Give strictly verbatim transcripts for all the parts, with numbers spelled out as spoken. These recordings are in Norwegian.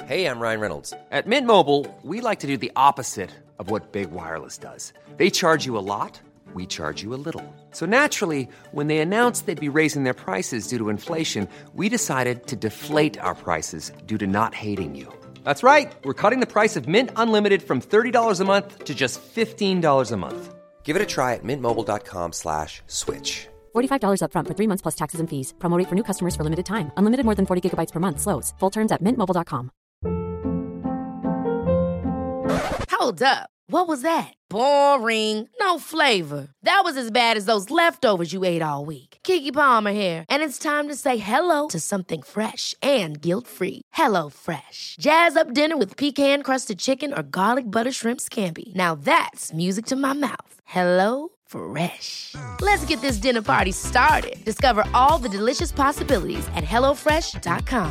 Hey, I'm Ryan Reynolds. At Mint Mobile, we like to do the opposite of what Big Wireless does. They charge you a lot, we charge you a little. So naturally, when they announced they'd be raising their prices due to inflation, we decided to deflate our prices due to not hating you. That's right. We're cutting the price of Mint Unlimited from thirty dollars a month to just fifteen dollars a month. Give it a try at mintmobile.com slash switch. forty-five dollars up front for three months plus taxes and fees. Promo rate for new customers for limited time. Unlimited more than forty gigabytes per month. Slows full terms at mint mobile dot com. Hold up. What was that? Boring. No flavor. That was as bad as those leftovers you ate all week. Keke Palmer here, and it's time to say hello to something fresh and guilt-free. Hello Fresh. Jazz up dinner with pecan-crusted chicken or garlic butter shrimp scampi. Now that's music to my mouth. Hello Fresh. Let's get this dinner party started. Discover all the delicious possibilities at hello fresh dot com.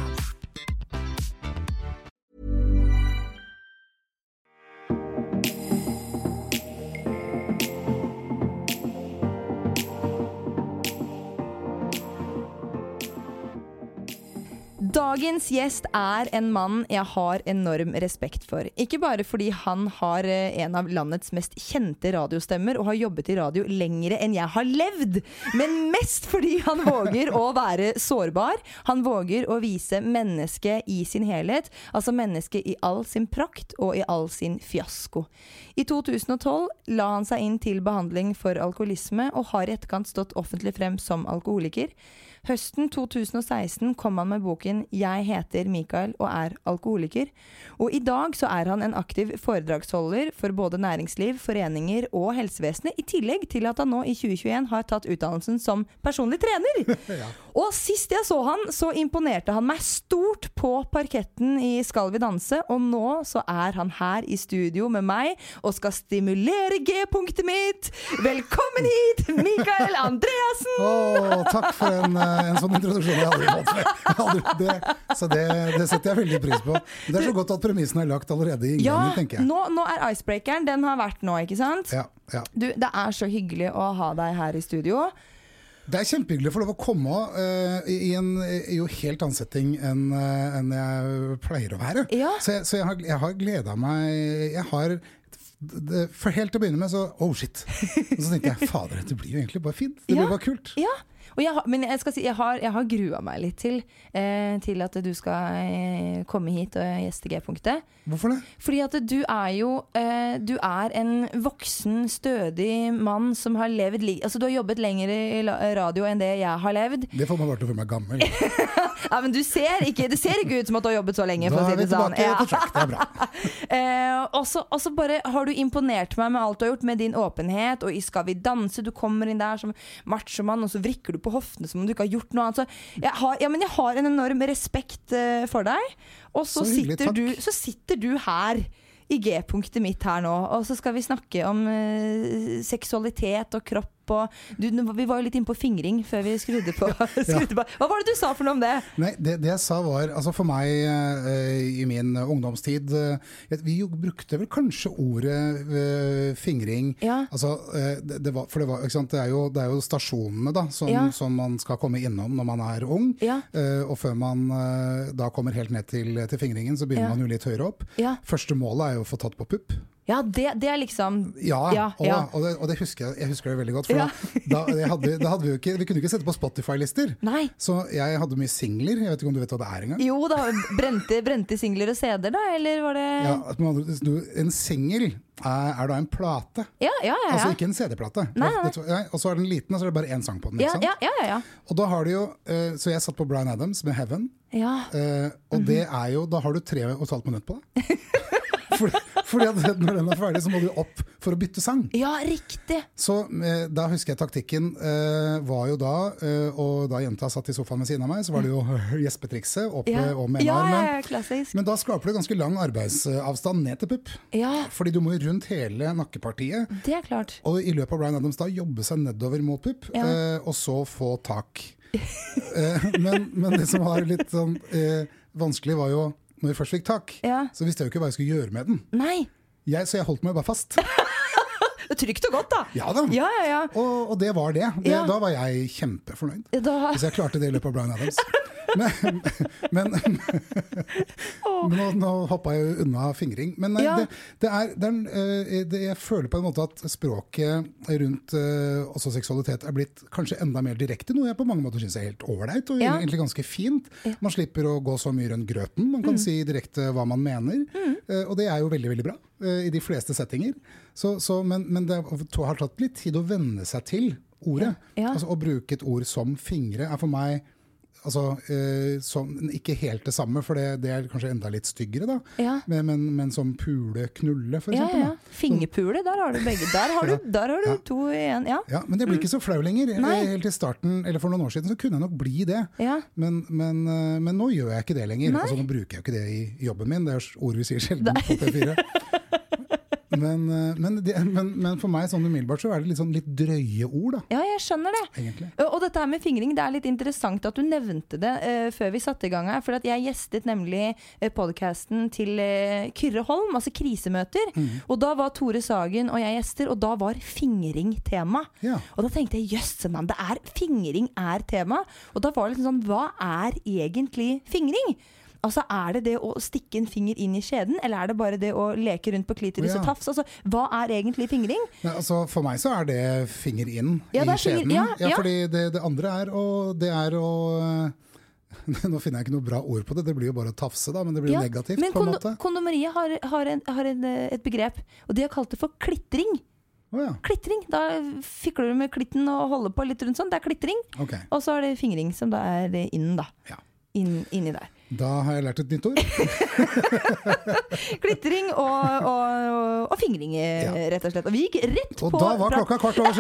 Dagens gjest er en mann jeg har enorm respekt for. Ikke bare fordi han har en av landets mest kjente radiostemmer og har jobbet i radio lengre enn jeg har levd, men mest fordi han våger å være sårbar. Han våger å vise mennesket i sin helhet, altså mennesket i all sin prakt og i all sin fiasko. I to tusen og tolv la han seg inn til behandling for alkoholisme og har i etterkant stått offentlig frem som alkoholiker. Høsten to tusen og seksten kom han med boken «Jeg heter Mikael og er alkoholiker», og i dag så er han en aktiv foredragsholder for både næringsliv, foreninger og helsevesenet, i tillegg til at han nå i tjue tjueen har tatt utdannelsen som personlig trener. Ja. Og sist jeg så han, så imponerte han meg stort på parketten i Skal vi danse, og nå så er han her i studio med meg og skal stimulere G-punktet mitt. Velkommen hit, Mikael Andreassen! Åh, takk for en... en sånn introduksjon jeg aldri fått før. Det, så det, det setter jeg veldig pris på. Det er så godt at premissen er lagt allerede i inngangen, ja, tenker jeg. Nå, nå er icebreakeren, den har vært nå, ikke sant? Ja, ja. Du, det er så hyggelig å ha deg her i studio. Det er kjempehyggelig å få lov å komme uh, i en i jo helt annen setting enn, uh, enn jeg pleier å være. Ja. Så, jeg, så jeg, har, jeg har gledet meg, jeg har... Det, for helt til å begynne med så, oh shit. Og så tenkte jeg, fader, dette blir jo egentlig bare fint. Det ja. blir bare kult. Ja, og jeg har, men jeg skal si, jeg har, jeg har grua meg litt til, eh, til at du skal eh, komme hit og gjeste G-punktet. Hvorfor det? Fordi at du er jo, eh, du er en voksen, stødig mann som har levd, li- altså du har jobbet lenger i radio enn det jeg har levd. Det får meg bare til å føle meg gammel. Ja, men du ser ikke, det ser ikke ut som at du har jobbet så lenge, for å si det sånn. Da er vi tilbake på track, det er bra. eh, og, så, og så bare har du imponert meg med alt du har gjort, med din åpenhet, og i Skal vi danse, du kommer inn der som machomann, og så vrikker du på hoftene som om du ikke har gjort noe annet. Så jeg har, ja, men jeg har en enorm respekt uh, for deg, og så, så, hyggelig, sitter du, så sitter du her i G-punktet mitt her nå, og så skal vi snakke om uh, seksualitet og kropp. Og du, vi var jo litt inne på fingring før vi skrudde på, skrudde på. Hva var det du sa for noe om det? Nei, det, det jeg sa var, altså for meg uh, i min ungdomstid, uh, vi jo brukte vel kanskje ordet uh, fingring, ja. Altså, uh, det, det var, for det, var, ikke sant, det, er jo, det er jo stasjonene da, som, ja. som man skal komme innom når man er ung, ja. uh, og før man uh, da kommer helt ned til, til fingringen, så begynner ja. man jo litt høyere opp. Ja. Første målet er jo å få tatt på pupp. Ja, det, det er liksom... Ja, ja, og, ja. og, det, og det husker jeg, jeg husker det veldig godt, for ja. da, da, hadde, da hadde vi jo ikke, vi kunne ikke sette på Spotify-lister. Nei. Så jeg hadde mye singler, jeg vet ikke om du vet hva det er engang. Jo da, brente, brente singler og C D-er da, eller var det... Ja, en singel er, er da en plate. Ja, ja, ja. ja. Altså ikke en C D-plate. Nei, nei. Og så er den liten, og så er det bare en sang på den, ikke sant? Ja, ja, ja, ja. Og da har du jo, uh, så jeg satt på Bryan Adams med Heaven, ja. uh, og mm-hmm. det er jo, da har du tre og et halvt minutt på det. Fordi, fordi at når den er ferdig, så må du opp for å bytte sang. Ja, riktig. Så eh, da husker jeg taktikken eh, var jo da, eh, og da jenta satt i sofaen ved siden av meg, så var det jo gjespetrikset opp ja. og med en ja, armen. Ja, klassisk. Men da skaper du ganske lang arbeidsavstand ned til pupp. Ja. Fordi du må rundt hele nakkepartiet. Det er klart. Og i løpet av Bryan Adams da jobbe seg nedover mot pupp, ja. eh, og så få tak. eh, men, men det som var litt sånn eh, vanskelig var jo når vi først fikk tak, ja. så visste jeg jo ikke hva jeg skulle gjøre med den. Nei. Jeg, så jeg holdt meg bare fast. Det trygt og godt da. Ja da. Ja, ja, ja. Og, og det var det. det ja. Da var jeg kjempefornøyd. Da... Hvis jeg klarte det i løpet av Bryan Adams. men, men, men nå, nå hoppet jeg jo unna fingring. Men nei, ja. det, det er, det er det, jeg føler på en måte at språket rundt uh, også seksualitet er blitt kanskje enda mer direkte, noe jeg på mange måter synes er helt overleit og ja. egentlig ganske fint. Ja. Man slipper å gå så mye rundt grøten, man kan mm. si direkte hva man mener, mm. uh, og det er jo veldig, veldig bra uh, i de fleste settinger. Så, så, men, men det har tatt litt tid å venne seg til ordet. Ja. Ja. Altså, å bruke et ord som fingre er for meg altså, uh, som, ikke helt det samme, for det, det er kanskje enda litt styggere da. Ja. Men, men, men som pule, knulle for ja, eksempel. Ja. Fingerpule, der har du begge. Der har du, der har du ja. to igjen. Ja. ja, men det blir ikke så flau lenger. Nei. Helt i starten, eller for noen år siden, så kunne jeg nok bli det. Ja. Men, men, men nå gjør jeg ikke det lenger. Altså, nå bruker jeg ikke det i jobben min. Det er ord vi sier sjelden på P fire. Men, men, det, men, men for meg sånn umiddelbart så er det litt, sånn, litt drøye ord da. Ja, jeg skjønner det. Egentlig. Og dette her med fingring, det er litt interessant at du nevnte det uh, før vi satte i gang her, for at jeg gjestet nemlig uh, podcasten til uh, Kyrre Holm, altså krisemøter, mm. og da var Tore Sagen og jeg gjester, og da var fingring tema. Ja. Og da tenkte jeg, jøss, man, det er fingring er tema, og da var det liksom sånn, hva er egentlig fingring? Altså, er det det å stikke en finger inn i skjeden, eller er det bare det å leke rundt på klitoris ja. og tafs? Altså, hva er egentlig fingring? Nei, altså, for meg så er det finger inn ja, i skjeden. Finger, ja, ja, ja. fordi det, det andre er å, det er å nå finner jeg ikke noe bra ord på det, det blir jo bare å tafse da, men det blir ja, negativt men på en kondo, måte. Kondomeriet har, har, en, har en, et begrep, og de har kalt det for klittring. Oh, ja. Klittring, da fikler du med klitten og holder på litt rundt sånn, det er klittring. Okay. Og så er det fingring som da er inn da, ja. inn, inni der. Da har jeg lært et nytt ord. Klittring og, og, og fingring, ja. rett og slett. Og vi gikk rett på... Og da var klokka kvart over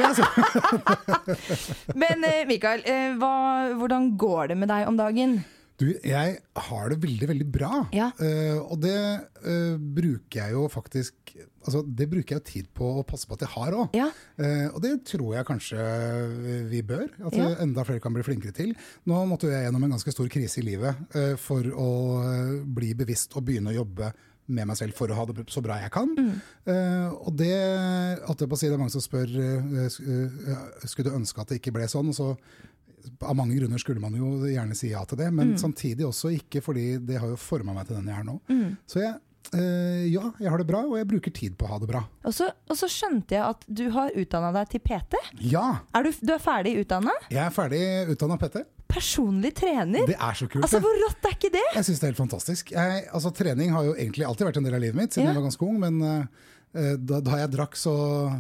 siden. Men Mikael, hva, hvordan går det med deg om dagen? Du, jeg har det veldig, veldig bra. Ja. Uh, og det uh, bruker jeg jo faktisk, altså det bruker jeg jo tid på å passe på at jeg har også. Ja. Uh, og det tror jeg kanskje vi bør, at ja. enda flere kan bli flinkere til. Nå måtte jeg gjennom en ganske stor krise i livet uh, for å uh, bli bevisst og begynne å jobbe med meg selv for å ha det så bra jeg kan. Mm. Uh, og det, at jeg på å si, det er mange som spør, uh, uh, skulle du ønske at det ikke ble sånn, og så av mange grunner skulle man jo gjerne si ja til det, men mm. samtidig også ikke, fordi det har jo formet meg til den jeg er nå. Mm. Så jeg, øh, ja, jeg har det bra, og jeg bruker tid på å ha det bra. Og så, og så skjønte jeg at du har utdannet deg til P T. Ja. Er du, du er ferdig utdannet? Jeg er ferdig utdannet P T. Personlig trener? Det er så kult. Altså, hvor rått er ikke det? Jeg synes det er helt fantastisk. Jeg, altså, trening har jo egentlig alltid vært en del av livet mitt, siden ja. jeg var ganske ung, men øh, da, da jeg drakk så...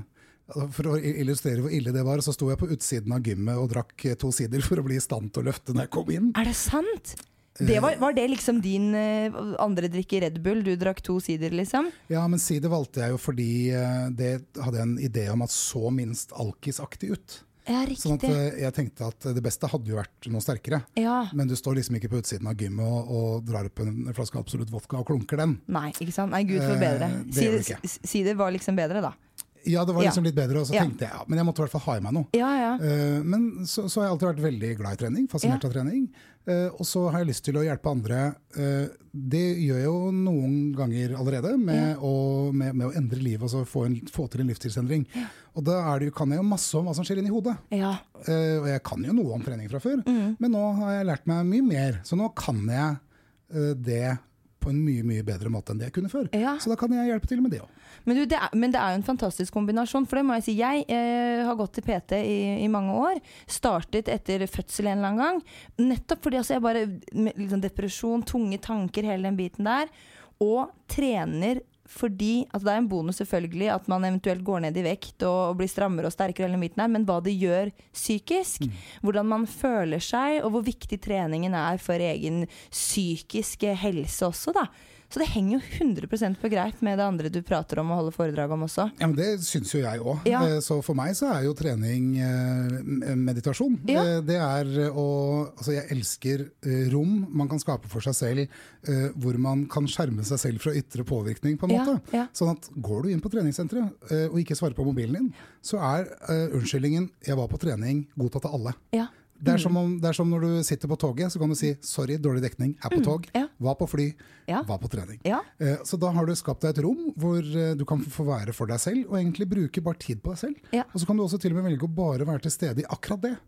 For å illustrere hvor ille det var, så sto jeg på utsiden av gymmet og drakk to sider for å bli i stand til å løfte når jeg kom inn. Er det sant? Det var, var det liksom din uh, andre drikke Red Bull? Du drakk to sider liksom? Ja, men sider valgte jeg jo fordi uh, det hadde jeg en idé om at så minst alkisaktig ut. Ja, riktig. Sånn at uh, jeg tenkte at det beste hadde jo vært noe sterkere. Ja. Men du står liksom ikke på utsiden av gymmet og, og drar opp en flaske Absolutt vodka og klunker den. Nei, ikke sant? Nei, Gud forbedre. Uh, sider, sider var liksom bedre da. Ja, det var liksom ja. litt bedre, og så ja. tenkte jeg, ja, men jeg måtte i hvert fall ha i meg noe. Ja, ja. Uh, men så, så har jeg alltid vært veldig glad i trening, fascinert ja. av trening. Uh, og så har jeg lyst til å hjelpe andre. Uh, det gjør jeg jo noen ganger allerede, med, ja. å, med, med å endre livet, altså få, en, få til en livsstilsendring. Ja. Og da er det, kan jeg jo masse om hva som skjer inn i hodet. Ja. Uh, og jeg kan jo noe om trening fra før, mm. men nå har jeg lært meg mye mer. Så nå kan jeg uh, det på en mye, mye bedre måte enn det jeg kunne før. Ja. Så da kan jeg hjelpe til med det også. Men, du, det er, men det er jo en fantastisk kombinasjon, for det må jeg si. Jeg eh, har gått til P T i, i mange år, startet etter fødsel en eller annen gang, nettopp fordi altså, jeg bare, med liksom, depresjon, tunge tanker, hele den biten der, og trener fordi, altså det er en bonus selvfølgelig at man eventuelt går ned i vekt og, og blir strammere og sterkere hele den biten her, men hva det gjør psykisk, mm. hvordan man føler seg, og hvor viktig treningen er for egen psykiske helse også da. Så det henger jo hundre prosent på greip med det andre du prater om og holder foredrag om også. Ja, men det synes jo jeg også. Ja. Så for meg så er jo trening meditasjon. Ja. Det er å, altså jeg elsker rom man kan skape for seg selv, hvor man kan skjerme seg selv fra ytre påvirkning på en måte. Ja. Ja. Sånn at går du inn på treningssenteret og ikke svarer på mobilen din, så er unnskyldningen, jeg var på trening, godtatt av alle. Ja. Det er, som om, det er som når du sitter på toget, så kan du si, sorry, dårlig dekning, er på tog, mm, ja. var på fly, ja. var på trening. Ja. Så da har du skapt deg et rom hvor du kan få være for deg selv, og egentlig bruke bare tid på deg selv. Ja. Og så kan du også til og med velge å bare være til stede i akkurat det. Ja.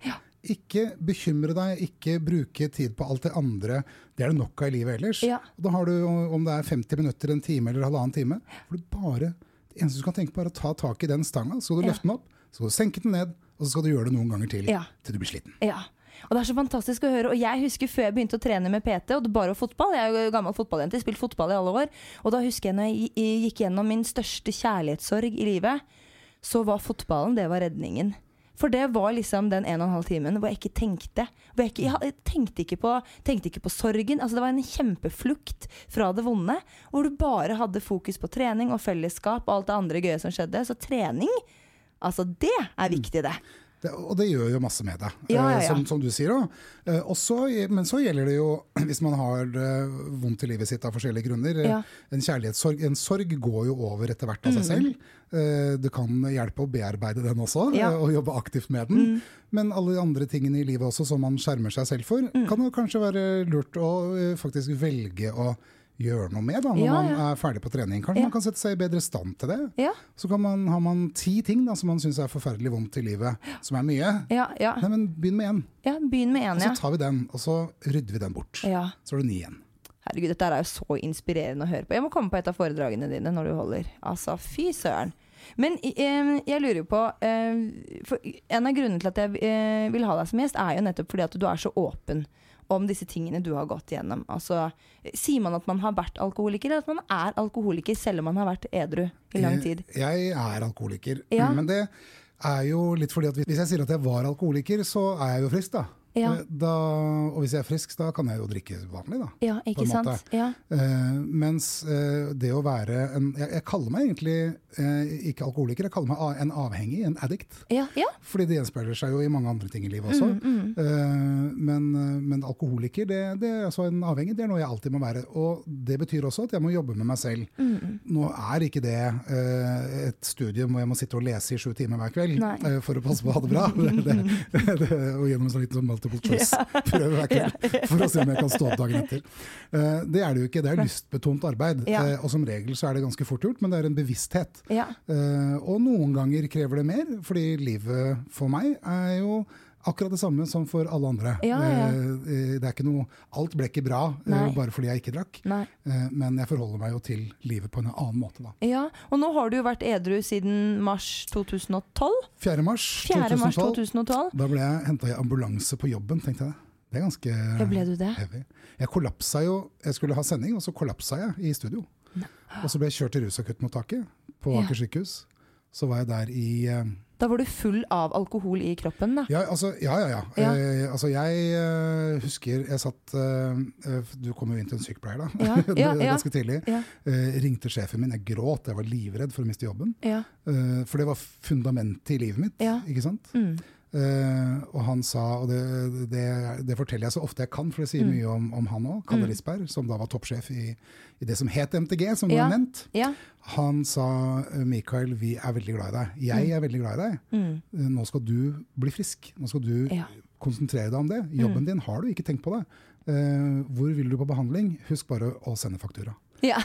ikke bekymre deg, ikke bruke tid på alt det andre. Det er det nok av i livet ellers. Ja. Da har du, om det er femti minutter, en time eller halvannen time, for du bare, det eneste du kan tenke på er å ta tak i den stanga, så skal du Ja. løfte den opp, så skal du senke den ned, og så skal du gjøre det noen ganger til, Ja. til du blir sliten. Ja. Og det er så fantastisk å høre. Og jeg husker før jeg begynte å trene med P T, og det bare var fotball. Jeg er jo gammel fotballjente, spilt fotball i alle år. Og da husker jeg når jeg gikk gjennom min største kjærlighetssorg i livet, så var fotballen, det var redningen. For det var liksom den en og en halv timen hvor jeg ikke tenkte. Hvor jeg, ikke, jeg tenkte, ikke på, tenkte ikke på sorgen. Altså det var en kjempeflukt fra det vonde, hvor du bare hadde fokus på trening og fellesskap og alt det andre gøye som skjedde. Så trening, altså det er viktig det. Det, og det gjør jo masse med deg, Ja, ja, ja. eh, som, som du sier også. Eh, også. Men så gjelder det jo, hvis man har eh, vondt i livet sitt av forskjellige grunner, eh, Ja. en kjærlighetssorg, en sorg går jo over etter hvert av seg selv. Eh, det kan hjelpe å bearbeide den også, Ja. eh, og jobbe aktivt med den. Men alle de andre tingene i livet også som man skjermer seg selv for, kan jo kanskje være lurt å eh, faktisk velge å gjøre noe med da, når Ja, man ja. er ferdig på trening. Kanskje Ja. man kan sette seg i bedre stand til det. Ja, Så kan man, har man ti ting da, som man synes er forferdelig vondt i livet, som er mye. ja, ja. Nei, men begynn med en, ja begynn med en, og så ja. tar vi den, og så rydder vi den bort. Ja. Så er det ni igjen. Herregud, dette er jo så inspirerende å høre på. Jeg må komme på et av foredragene dine når du holder. Altså, fy søren. Men eh, jeg lurer jo på, eh, for en av grunnene til at jeg eh, vil ha deg som gjest, er jo nettopp fordi at du er så åpen om disse tingene du har gått igjennom. Altså, sier man at man har vært alkoholiker, eller at man er alkoholiker selv om man har vært edru i lang tid? Jeg, jeg er alkoholiker, Ja. men det er jo litt fordi at hvis jeg sier at jeg var alkoholiker, så er jeg jo frisk da. Ja. Da, og hvis jeg er frisk, da kan jeg jo drikke vanlig da. Ja, ikke på en sant? måte. Ja. Eh, mens eh, det å være en, jeg, jeg kaller meg egentlig eh, ikke alkoholiker, jeg kaller meg a- en avhengig, en addict. Ja, ja. Fordi det gjenspeiler seg jo i mange andre ting i livet også. Mm, mm. Eh, men, men alkoholiker, det, det er altså en avhengig, det er noe jeg alltid må være. Og det betyr også at jeg må jobbe med meg selv. Mm. Nå er ikke det eh, et studium hvor jeg må sitte og lese i sju timer hver kveld Nei. eh, for å passe på å ha det bra. det, det, det, og gjennom en sånn liten multiple choice-prøve hver kveld for å se om jeg kan stå opp dagen etter. Eh, det er det jo ikke, det er lystbetont arbeid. Ja. Eh, og som regel så er det ganske fort gjort, men det er en bevissthet. Ja. Eh, og noen ganger krever det mer, fordi livet for meg er jo akkurat det samme som for alle andre. Ja, ja. Eh, det er ikke noe, alt ble ikke bra eh, Nei. bare fordi jeg ikke drakk, Nei. eh, men jeg forholder meg jo til livet på en annen måte da. Ja, og nå har du jo vært edru siden mars to tusen og tolv. fjerde mars fjerde mars to to tusen og tolv, tusen og tolv. da ble jeg hentet i ambulanse på jobben, tenkte jeg. Det er ganske Ja, ble du det? heavy. Jeg kollapsa jo, jeg skulle ha sending, og så kollapsa jeg i studio. Og så ble jeg kjørt til rusakuttmottaket på Ja. Aker sykehus. Så var jeg der i... eh, Da var du full av alkohol i kroppen, da. Ja, altså, ja, ja. ja. Ja. Eh, altså, jeg eh, husker jeg satt eh, eh, Du kom jo inn til en sykepleier, da. Ja, ja, ja. Ganske tidlig. Ja. Eh, ringte sjefen min. Jeg gråt. Jeg var livredd for å miste jobben. Ja. Eh, for det var fundamentet i livet mitt. Ja. Ikke sant? Mm. Eh, og han sa, og det, det, det forteller jeg så ofte jeg kan, for det sier Mm. mye om, om han òg, Kalle Risberg, som da var toppsjef i, i det som het M T G, som nå Ja. er nevnt. Ja. Han sa, Mikael, vi er veldig glad i deg. Jeg er veldig glad i deg. Mm. Eh, Nå skal du bli frisk. Nå skal du Ja. konsentrere deg om det. Jobben din har du ikke tenkt på det. Eh, hvor vil du på behandling? Husk bare å sende faktura. Ja.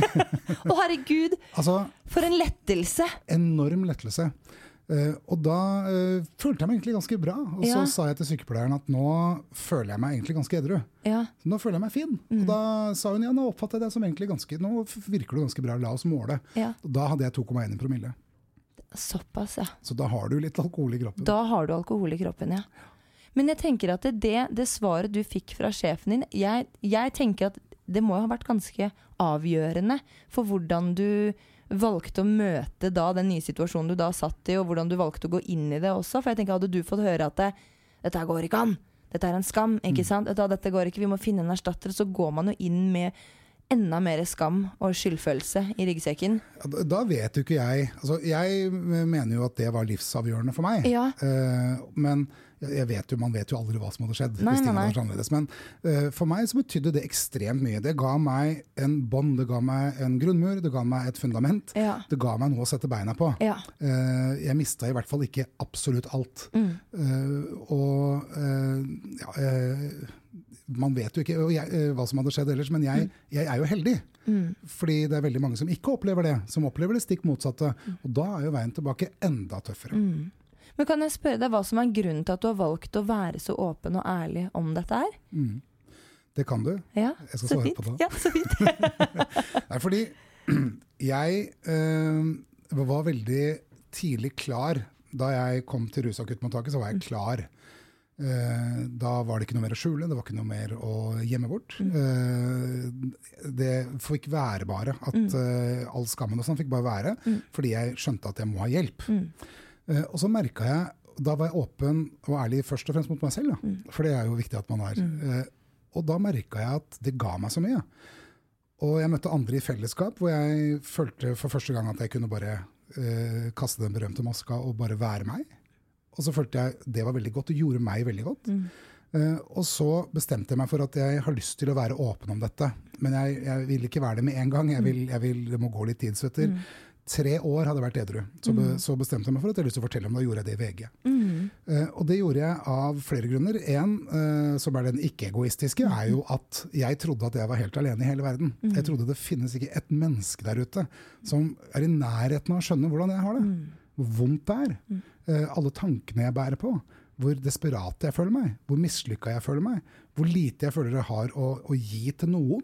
Å, herregud, Altså, for en lettelse! enorm lettelse. Eh, og da eh, følte jeg meg egentlig ganske bra. Og så Ja. sa jeg til sykepleieren at nå føler jeg meg egentlig ganske edru. Ja. Nå føler jeg meg fin. Mm. Og da sa hun ja, nå oppfatter jeg deg som egentlig ganske, nå virker du ganske bra, la oss måle. Ja. Og da hadde jeg to komma én i promille. Såpass, ja. Så da har du litt alkohol i kroppen. Da har du alkohol i kroppen, ja. Men jeg tenker at det, det svaret du fikk fra sjefen din, jeg, jeg tenker at det må ha vært ganske avgjørende for hvordan du valgte å møte da den nye situasjonen du da satt i, og hvordan du valgte å gå inn i det også. For jeg tenker, hadde du fått høre at det, dette her går ikke an, dette er en skam, ikke sant? Dette, dette går ikke, vi må finne en erstatter, så går man jo inn med enda mer skam og skyldfølelse i ryggsekken. Ja, da- Da vet jo ikke jeg, altså jeg mener jo at det var livsavgjørende for meg. Ja. Eh, men jeg vet jo, man vet jo aldri hva som hadde skjedd Nei, hvis ting nei, hadde vært nei. annerledes. Men eh, for meg så betydde det ekstremt mye. Det ga meg en bånd, det ga meg en grunnmur, det ga meg et fundament. Ja. Det ga meg noe å sette beina på. Ja. Eh, jeg mistet i hvert fall ikke absolutt alt. Mm. Eh, og eh, ja, eh, man vet jo ikke og jeg, eh, hva som hadde skjedd ellers, men jeg, jeg er jo heldig. Mm. Fordi det er veldig mange som ikke opplever det, som opplever det stikk motsatte. Og da er jo veien tilbake enda tøffere. Mm. Men kan jeg spørre deg hva som er grunnen til at du har valgt å være så åpen og ærlig om dette her? Mm. Det kan du. Ja, jeg skal så svare fint. på det. Ja, så fint. Nei, fordi jeg øh, var veldig tidlig klar. Da jeg kom til rusakuttmottaket, så var jeg klar. Uh, da var det ikke noe mer å skjule, det var ikke noe mer å gjemme bort. Mm. Uh, det fikk være bare, at uh, all skammen og sånn fikk bare være, mm. fordi jeg skjønte at jeg må ha hjelp. Mm. Uh, og så merket jeg, da var jeg åpen og ærlig først og fremst mot meg selv, da. Mm. For det er jo viktig at man er. Mm. Uh, og da merket jeg at det ga meg så mye. Og jeg møtte andre i fellesskap, hvor jeg følte for første gang at jeg kunne bare uh, kaste den berømte maska og bare være meg. Og så følte jeg det var veldig godt, og gjorde meg veldig godt. Mm. Uh, og så bestemte jeg meg for at jeg har lyst til å være åpen om dette. Men jeg, jeg vil ikke være det med en gang. Jeg vil, jeg vil, det må gå litt tid. Så etter mm. tre år hadde jeg vært edru. Så, be, så bestemte jeg meg for at jeg hadde lyst til å fortelle om det, og gjorde jeg det i V G. Mm. Uh, og det gjorde jeg av flere grunner. En, uh, som er den ikke-egoistiske, mm. er jo at jeg trodde at jeg var helt alene i hele verden. Mm. Jeg trodde det finnes ikke et menneske der ute som er i nærheten av å skjønne hvordan jeg har det. Mm. Hvor vondt det er. Mm. Uh, alle tankene jeg bærer på. Hvor desperat jeg føler meg. Hvor mislykket jeg føler meg. Hvor lite jeg føler jeg har å, å gi til noen.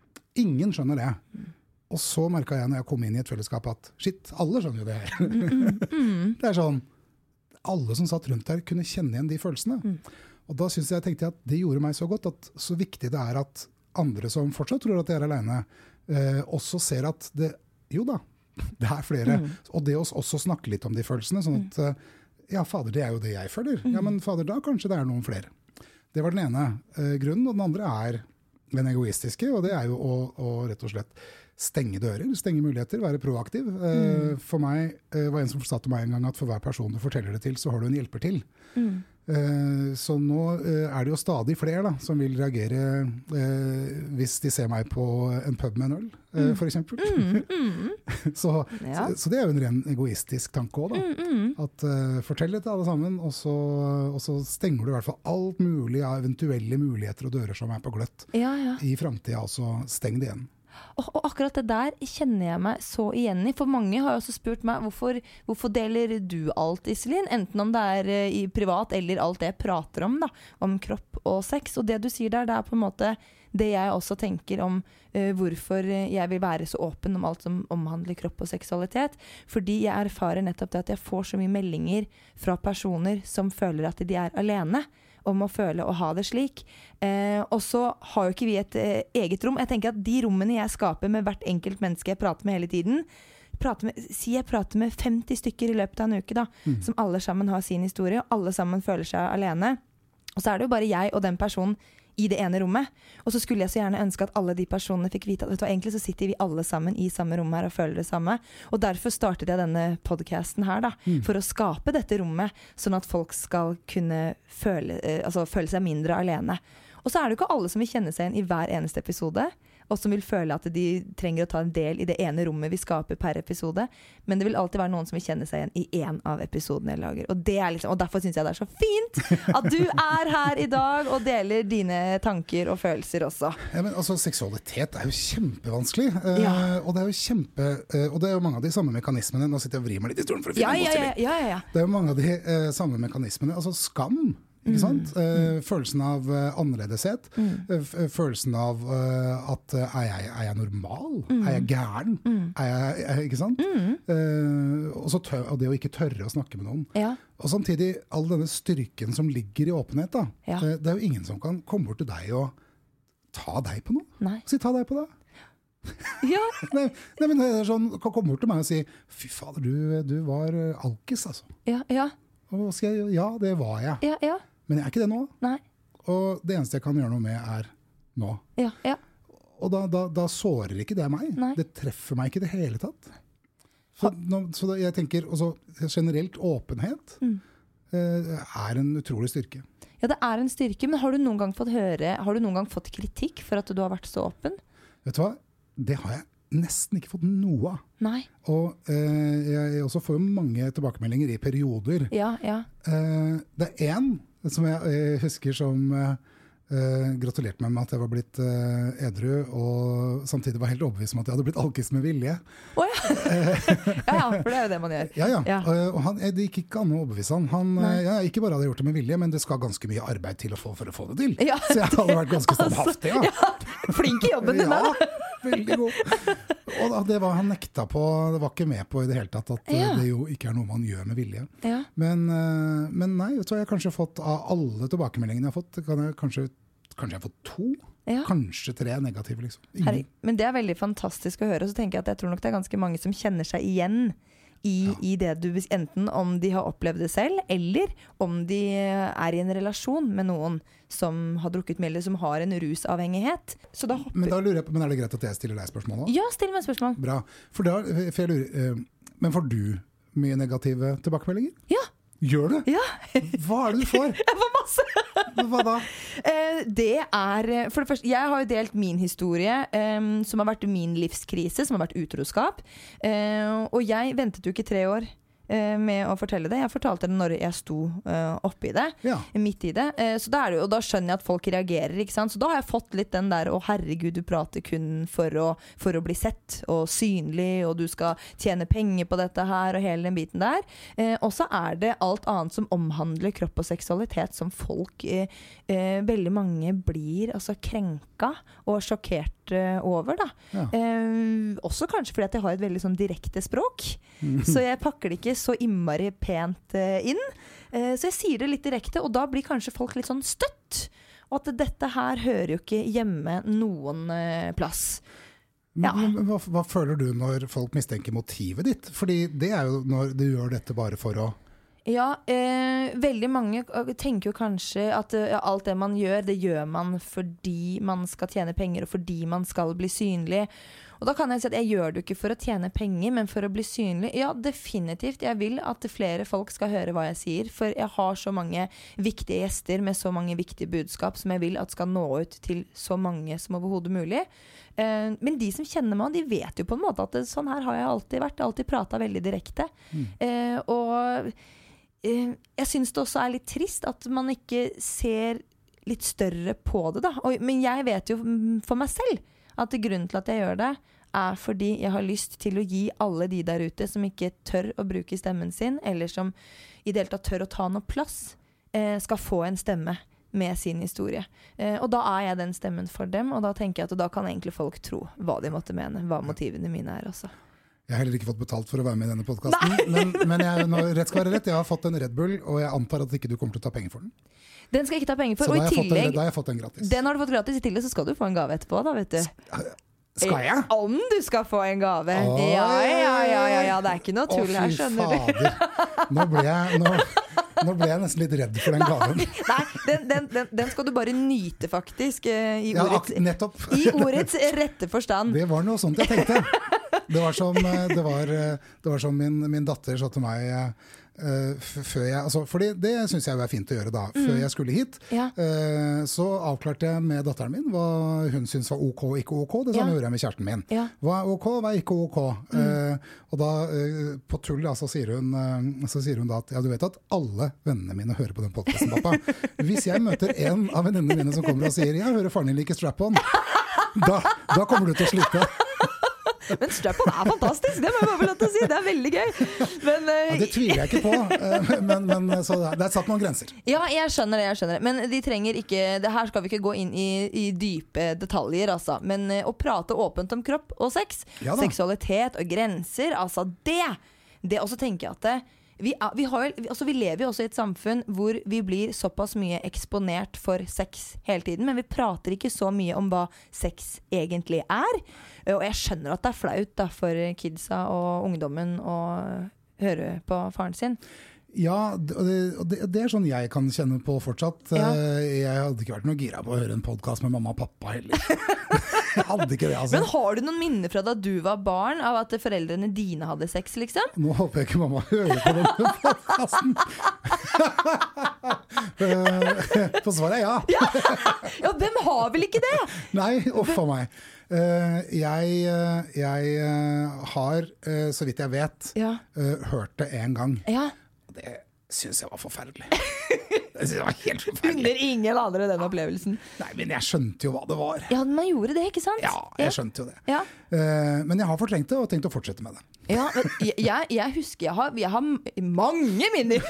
Ingen skjønner det. Mm. Og så merket jeg når jeg kom inn i et fellesskap at shit, alle skjønner jo det her. Mm, mm, mm. Det er sånn, alle som satt rundt der kunne kjenne igjen de følelsene. Mm. Og da synes jeg, tenkte jeg at det gjorde meg så godt, at så viktig det er at andre som fortsatt tror at de er alene, uh, også ser at det, jo da, det er flere. Mm. Og det å også snakke litt om de følelsene, sånn at ja, fader, det er jo det jeg føler. Mm. Ja, men fader, da kanskje det er noen flere. Det var den ene uh, grunnen, og den andre er den egoistiske, og det er jo å, å rett og slett stenge dører, stenge muligheter, være proaktiv. Uh, mm. For meg uh, var en som sa til meg en gang at for hver person du forteller det til, så har du en hjelper til. Mm. Uh, så nå uh, er det jo stadig flere da, som vil reagere uh, hvis de ser meg på en pub med en øl, uh, mm. for eksempel. Mm, mm. så, ja. så, så det er jo en ren egoistisk tanke også da. Mm, mm. At uh, fortell det til alle sammen, og så, og så stenger du i hvert fall alt mulig av eventuelle muligheter og dører som er på gløtt. Ja, ja. I fremtiden, altså steng det igjen. Og, og akkurat det der kjenner jeg meg så igjen i. For mange har også spurt meg hvorfor, hvorfor deler du alt, Iselin? Enten om det er uh, i privat eller alt det jeg prater om da, om kropp og sex. Og det du sier der, det er på en måte det jeg også tenker om uh, hvorfor jeg vil være så åpen om alt som omhandler kropp og seksualitet. Fordi jeg erfarer nettopp det at jeg får så mye meldinger fra personer som føler at de er alene om å føle og ha det slik. Eh, og så har jo ikke vi et eh, eget rom. Jeg tenker at de rommene jeg skaper med hvert enkelt menneske jeg prater med hele tiden, prater med, si jeg prater med femti stykker i løpet av en uke da, mm. som alle sammen har sin historie, og alle sammen føler seg alene. Og så er det jo bare jeg og den personen i det ene rommet. Og så skulle jeg så gjerne ønske at alle de personene fikk vite at vet du, egentlig så sitter vi alle sammen i samme rom her og føler det samme. Og derfor startet jeg denne podcasten her da, mm. for å skape dette rommet, sånn at folk skal kunne føle, altså, føle seg mindre alene. Og så er det jo ikke alle som vil kjenne seg igjen i hver eneste episode, og som vil føle at de trenger å ta en del i det ene rommet vi skaper per episode. Men det vil alltid være noen som vil kjenne seg igjen i en av episodene jeg lager. Og, det er liksom, og derfor synes jeg det er så fint at du er her i dag og deler dine tanker og følelser også. Ja, men altså, seksualitet er jo kjempevanskelig. Ja. Uh, og det er jo kjempe uh, og det er jo mange av de samme mekanismene. Nå sitter jeg og vrir meg litt i stolen for å finne ja, ja, ja, ja, ja. Det er jo mange av de uh, samme mekanismene. Altså skam. Ikke sant? Mm. Uh, følelsen av uh, annerledeshet, mm. uh, følelsen av uh, at uh, er, jeg, er jeg normal? Mm. Er jeg gæren? Mm. Er jeg, er, ikke sant? Mm. Uh, og, så tør, og det å ikke tørre å snakke med noen. Ja. Og samtidig all denne styrken som ligger i åpenhet. Da. Ja. Uh, det er jo ingen som kan komme bort til deg og ta deg på noe. Nei. Si ta deg på det. Ja. nei, nei, men det er sånn, kan komme bort til meg og si fy fader, du, du var alkis altså. Ja, ja. Og skal jeg, ja, det var jeg. Ja, ja. Men jeg er ikke det nå. Nei. Og det eneste jeg kan gjøre noe med er nå. Ja, ja. Og da, da, da sårer ikke det meg. Nei. Det treffer meg ikke i det hele tatt. Så, nå, så da, jeg tenker også generelt åpenhet mm. eh, er en utrolig styrke. Ja, det er en styrke, men har du noen gang fått høre, har du noen gang fått kritikk for at du har vært så åpen? Vet du hva? Det har jeg nesten ikke fått noe av. Nei. Og eh, jeg også får mange tilbakemeldinger i perioder. Ja, ja. Eh, det er en som jeg eh, husker som eh, uh, gratulerte meg med at jeg var blitt uh, edru, og samtidig var helt overbevist om at jeg hadde blitt alkis med vilje. Å oh, ja. ja, ja, for det er jo det man gjør. Ja, ja. ja. Uh, og han, det gikk ikke an å overbevise han. Han uh, ja, ikke bare hadde gjort det med vilje, men det skal ganske mye arbeid til å få for å få det til. Ja. Så jeg hadde vært ganske standhaftig. Ja. ja, flink i jobben din da. Ja, veldig god. Og det var han nekta på, det var ikke med på i det hele tatt, at ja. det jo ikke er noe man gjør med vilje. Ja. Men, uh, men nei, så har jeg kanskje fått av alle tilbakemeldingene jeg har fått, kan jeg kanskje, kanskje jeg har fått to, ja. kanskje tre negative liksom. Herre, men det er veldig fantastisk å høre, så tenker jeg at jeg tror nok det er ganske mange som kjenner seg igjen i, ja. i det du, enten om de har opplevd det selv, eller om de er i en relasjon med noen som har drukket mye, eller som har en rusavhengighet. Så da hopper... Men da lurer jeg på, men er det greit at jeg stiller deg spørsmål da? Ja, still meg spørsmål. Bra, for da, for jeg lurer, uh, men får du mye negative tilbakemeldinger? Ja. Gjør du? Ja. Hva er det du får? Jeg får masse. Hva da? Eh, det er, for det første, jeg har jo delt min historie, eh, som har vært min livskrise, som har vært utroskap. Eh, og jeg ventet jo ikke tre år eh, med å fortelle det. Jeg fortalte det når jeg sto eh, oppi det, ja. midt i det. Eh, så da er det jo, og da skjønner jeg at folk reagerer, ikke sant? Så da har jeg fått litt den der, å herregud, du prater kun for å, for å bli sett og synlig, og du skal tjene penger på dette her, og hele den biten der. Eh, og så er det alt annet som omhandler kropp og seksualitet, som folk, eh, eh, veldig mange blir altså krenka og sjokkert eh, over, da. Ja. Eh, også kanskje fordi at jeg har et veldig sånn direkte språk, mm. så jeg pakker det ikke så innmari pent eh, inn. Eh, så jeg sier det litt direkte, og da blir kanskje folk litt sånn støtt. Og at dette her hører jo ikke hjemme noen eh, plass. Ja. Men, men hva, hva føler du når folk mistenker motivet ditt? Fordi det er jo når du gjør dette bare for å... Ja, eh, veldig mange tenker jo kanskje at ja, alt det man gjør, det gjør man fordi man skal tjene penger, og fordi man skal bli synlig. Og da kan jeg si at jeg gjør det ikke for å tjene penger, men for å bli synlig. Ja, definitivt. Jeg vil at flere folk skal høre hva jeg sier, for jeg har så mange viktige gjester med så mange viktige budskap som jeg vil at skal nå ut til så mange som overhodet mulig. Uh, men de som kjenner meg, de vet jo på en måte at det, sånn her har jeg alltid vært. Jeg har alltid pratet veldig direkte. Mm. Uh, og uh, jeg synes det også er litt trist at man ikke ser litt større på det, da. Og, men jeg vet jo for meg selv at grunnen til at jeg gjør det, er fordi jeg har lyst til å gi alle de der ute som ikke tør å bruke stemmen sin, eller som i det hele tatt tør å ta noe plass, uh, skal få en stemme med sin historie. Eh, og da er jeg den stemmen for dem, og da tenker jeg at da kan egentlig folk tro hva de måtte mene, hva motivene mine er også. Jeg har heller ikke fått betalt for å være med i denne podcasten, men, men jeg, når rett skal være rett, jeg har fått en Red Bull, og jeg antar at ikke du kommer til å ta penger for den. Den skal jeg ikke ta penger for, så og i tillegg... Da har jeg fått den gratis. Den har du fått gratis, i tillegg så skal du få en gave etterpå da, vet du. Skal jeg? Om du skal få en gave. Ja, ja, ja, ja, ja, det er ikke noe tull her, skjønner du. Å, fy fader. Nå ble jeg... Nå... Nå ble jeg nesten litt redd for den gaven. Nei, den, den, den, den skal du bare nyte faktisk i, ja, ordets, nettopp. I ordets rette forstand. Det var noe sånt jeg tenkte. Det var som, det var, det var som min, min datter sa til meg uh, før jeg, altså, fordi det synes jeg var fint å gjøre da. Mm. Før jeg skulle hit, ja. uh, så avklarte jeg med datteren min hva hun synes var ok og ikke ok. Det samme ja. gjorde jeg med kjæresten min. Ja. Hva er ok, hva er ikke ok? Mm. Uh, og da, uh, på tull, da, så sier hun, uh, så sier hun da at ja, du vet at alle vennene mine hører på den podcasten, pappa. Hvis jeg møter en av vennene mine som kommer og sier jeg hører faren din like strap-on, da, da kommer du til å slite. Men strap-on er fantastisk, det må jeg bare lov til å si, det er veldig gøy. Men, uh, ja, det tviler jeg ikke på, men, men så det er satt noen grenser. Ja, jeg skjønner det, jeg skjønner det. Men de trenger ikke, det her skal vi ikke gå inn i, i dype detaljer, altså. Men uh, å prate åpent om kropp og sex, ja, seksualitet og grenser, altså det, det også tenker jeg at det, Vi, er, vi, har, altså vi lever jo også i et samfunn hvor vi blir såpass mye eksponert for sex hele tiden, men vi prater ikke så mye om hva sex egentlig er. Og jeg skjønner at det er flaut da, for kidsa og ungdommen å høre på faren sin. Ja, og det, det, det er sånn jeg kan kjenne på fortsatt. Ja. Jeg hadde ikke vært noe gira på å høre en podcast med mamma og pappa heller. Jeg hadde ikke det, altså. Men har du noen minner fra da du var barn av at foreldrene dine hadde sex, liksom? Nå håper jeg ikke mamma hører på denne podcasten. For svaret er ja. Ja. Ja, hvem har vel ikke det? Nei, uff for meg. Jeg, jeg har, så vidt jeg vet, ja. hørt det en gang. Ja. Det synes jeg var forferdelig. det var helt forferdelig. Under ingen andre den opplevelsen. Nei, men jeg skjønte jo hva det var. Ja, man gjorde det, ikke sant? Ja, jeg skjønte jo det. Ja. Uh, men jeg har fortrengt det, og tenkt å fortsette med det. Ja, men jeg, jeg, jeg husker, jeg har, jeg har mange minner.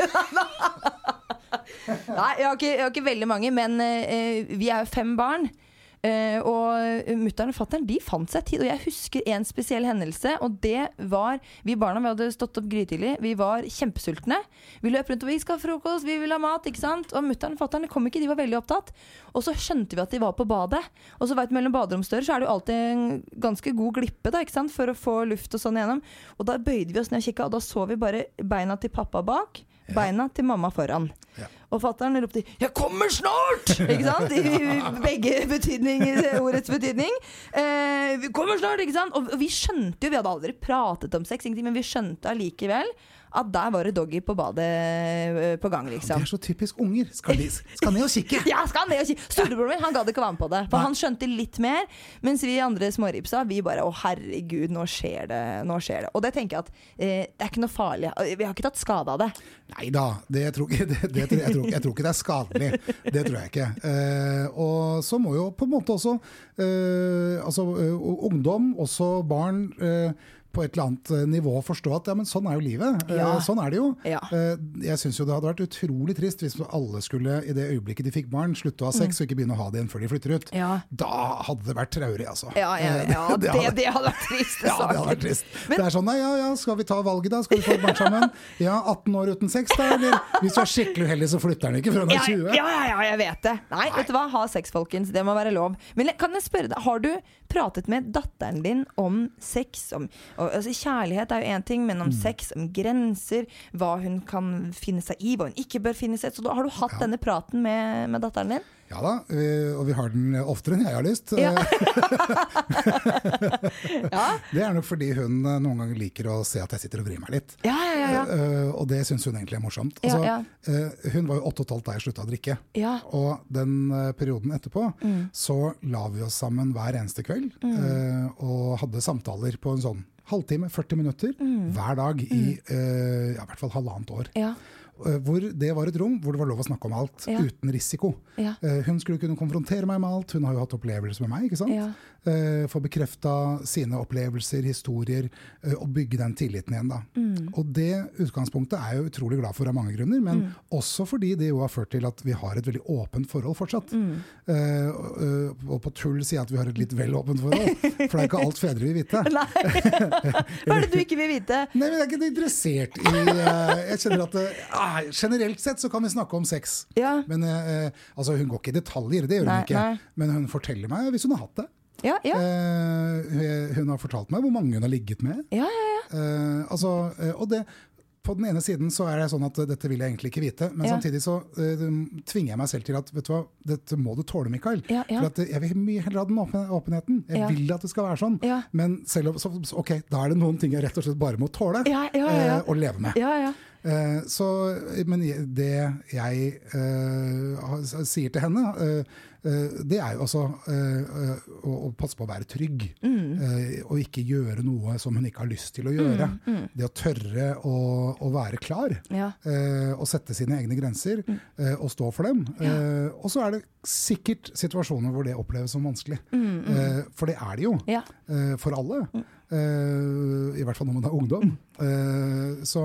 Nei, jeg har, ikke, jeg har ikke veldig mange, men uh, vi er jo fem barn. Uh, og mutteren og fatteren, de fant seg tid. Og jeg husker en spesiell hendelse, og det var vi barna, vi hadde stått opp grytidlig. Vi var kjempesultne. Vi løp rundt og vi skal ha frokost, vi vil ha mat, ikke sant? Og mutteren og fatteren kom ikke, de var veldig opptatt. Og så skjønte vi at de var på badet. Og så vet du, mellom baderomsdører så er det jo alltid en ganske god glippe da, ikke sant? For å få luft og sånn igjennom. Og da bøyde vi oss ned og kikket, og da så vi bare beina til pappa bak, ja. Beina til mamma foran. Ja. Og fatteren ropte 'Jeg kommer snart!' Ikke sant? I begge betydninger, ordets betydning. Eh, vi kommer snart, ikke sant? Og vi skjønte jo, vi hadde aldri pratet om sex, men vi skjønte allikevel at der var det doggy på badet på gang, liksom. Det er så typisk unger. Skal, de, skal ned og kikke? Ja, skal ned og kikke. Storebroren min, han gadd ikke være med på det. For Nei. Han skjønte litt mer, mens vi andre småripsa, vi bare, å herregud, nå skjer det, nå skjer det. Og det tenker jeg at eh, det er ikke noe farlig. Vi har ikke tatt skade av det. Neida, det tror jeg, det, det, jeg, tror, jeg tror ikke det er skadelig. Det tror jeg ikke. Eh, og så må jo på en måte også eh, altså, uh, ungdom, også barn, eh, på et eller annet nivå forstå at ja, men sånn er jo livet. Ja. Eh, sånn er det jo. Ja. Eh, jeg synes jo det hadde vært utrolig trist hvis alle skulle, i det øyeblikket de fikk barn, slutte å ha sex mm. og ikke begynne å ha det igjen før de flytter ut. Ja. Da hadde det vært traurig, altså. Ja, ja, ja. det, det, hadde, det hadde vært trist. Ja, det hadde vært trist. Men, det er sånn, ja, ja, skal vi ta valget da? Skal vi få et barn sammen? Ja, atten år uten sex da? Eller hvis du er skikkelig uheldig, så flytter den ikke før han er tjue. Ja, ja, ja, jeg vet det. Nei, Nei, vet du hva? Ha sex, folkens. Det må være lov. Men kan jeg spørre deg, har du pratet med datteren din om sex, om altså, kjærlighet er jo en ting, men om mm. sex, om grenser, hva hun kan finne seg i, hva hun ikke bør finne seg. Så da har du hatt ja. denne praten med, med datteren din? Ja da, vi, og vi har den oftere enn jeg har lyst. Ja. ja. Det er nok fordi hun noen ganger liker å se at jeg sitter og vrir meg litt. Ja, ja, ja, ja. Uh, og det synes hun egentlig er morsomt. Altså, ja, ja. Uh, hun var jo åtte og et halvt da jeg sluttet å drikke. Ja. Og den uh, perioden etterpå, mm. så la vi oss sammen hver eneste kveld, mm. uh, og hadde samtaler på en sånn halvtime, førti minutter, mm. hver dag i uh, ja, i hvert fall halvannet år. Ja. Hvor det var et rom hvor det var lov å snakke om alt ja. uten risiko. Ja. Uh, hun skulle kunne konfrontere meg med alt. Hun har jo hatt opplevelser med meg, ikke sant? Ja. Uh, få bekreftet sine opplevelser, historier, uh, og bygge den tilliten igjen da. Mm. Og det utgangspunktet er jeg jo utrolig glad for av mange grunner, men mm. også fordi det jo har ført til at vi har et veldig åpent forhold fortsatt. Mm. Uh, uh, og på tull sier at vi har et litt vel åpent forhold, for det er ikke alt fedre vil vite. Nei. Hva er det du ikke vil vite? Nei, men jeg er ikke interessert i... Uh, jeg kjenner at... Uh, generelt sett så kan vi snakke om sex, ja. men eh, altså hun går ikke i detaljer, det gjør nei, hun ikke, nei. Men hun forteller meg hvis hun har hatt det. Ja, ja. Eh, hun har fortalt meg hvor mange hun har ligget med. Ja, ja, ja. Eh, altså, eh, og det, på den ene siden så er det sånn at dette vil jeg egentlig ikke vite, men ja. samtidig så uh, tvinger jeg meg selv til at, vet du hva, dette må du tåle, Mikael. Ja, ja. For at jeg vil mye heller ha den åpen, åpenheten. Jeg ja. vil at det skal være sånn. Ja. Men selv om, så, ok, da er det noen ting jeg rett og slett bare må tåle ja, ja, ja, ja. Uh, og leve med. Ja, ja. Uh, så, men det jeg uh, sier til henne, uh, uh, det er jo altså uh, uh, å, å passe på å være trygg, mm. uh, og ikke gjøre noe som hun ikke har lyst til å gjøre. Mm. Mm. Det å tørre å, å være klar, ja. uh, og sette sine egne grenser, mm. uh, og stå for dem. Ja. Uh, og så er det sikkert situasjoner hvor det oppleves som vanskelig. Mm, mm. Uh, for det er det jo, ja. uh, for alle. Mm. Uh, I hvert fall når man er ungdom. Uh, så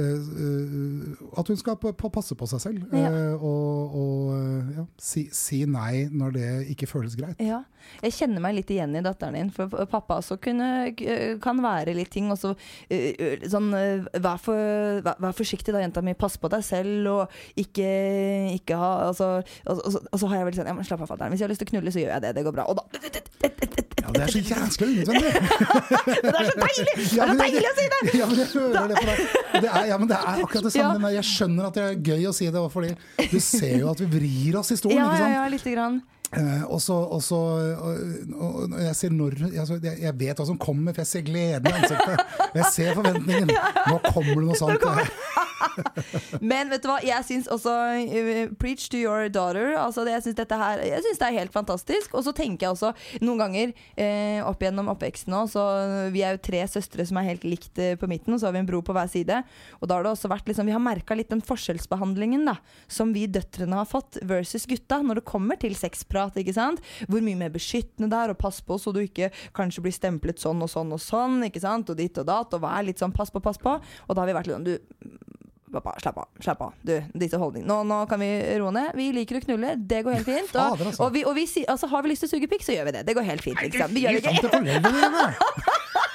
uh, at hun skal p- passe på seg selv, ja. uh, og, og ja, si, si nei når det ikke føles greit. Ja. Jeg kjenner meg litt igjen i datteren din, for pappa også kunne, kan være litt ting, og så uh, sånn, vær, for, vær, vær forsiktig da, jenta mi, pass på deg selv, og ikke, ikke ha, altså, og, og, og så har jeg vel sånn, ja, men slapp av, fatteren, hvis jeg har lyst til å knulle, så gjør jeg det, det går bra, og da... Ja, det er så jævlig unødvendig. Det er så deilig! Det er så deilig å si det! Ja, men jeg hører det på deg. Det er, ja, men det er akkurat det samme. Ja. Jeg skjønner at det er gøy å si det, fordi du ser jo at vi vrir oss i stolen, ja, ikke sant? Ja, ja, lite grann. Uh, og så, og så og, og jeg ser når altså, jeg, jeg vet hva som kommer, for jeg ser gleden i ansiktet. Jeg ser forventningen. Nå kommer det noe sånt. Men vet du hva, jeg synes også uh, preach to your daughter. Altså det, jeg synes dette her, jeg synes det er helt fantastisk. Og så tenker jeg også noen ganger uh, opp gjennom oppveksten nå, så vi er jo tre søstre som er helt likt uh, på midten, og så har vi en bror på hver side. Og da har det også vært liksom, vi har merket litt den forskjellsbehandlingen da, som vi døtrene har fått versus gutta når det kommer til sexprat, ikke sant? Hvor mye mer beskyttende der, og pass på så du ikke kanskje blir stemplet sånn og sånn og sånn, ikke sant? Og ditt og datt, og vær litt sånn pass på, pass på. Og da har vi vært litt sånn, du, pappa, slapp av, slapp av, du, disse holdningene. Nå, nå kan vi roe ned, vi liker å knulle, det går helt fint. Og, og, vi, og vi, altså, har vi lyst til å suge pikk, så gjør vi det. Det går helt fint, ikke sant? Vi gjør det ikke.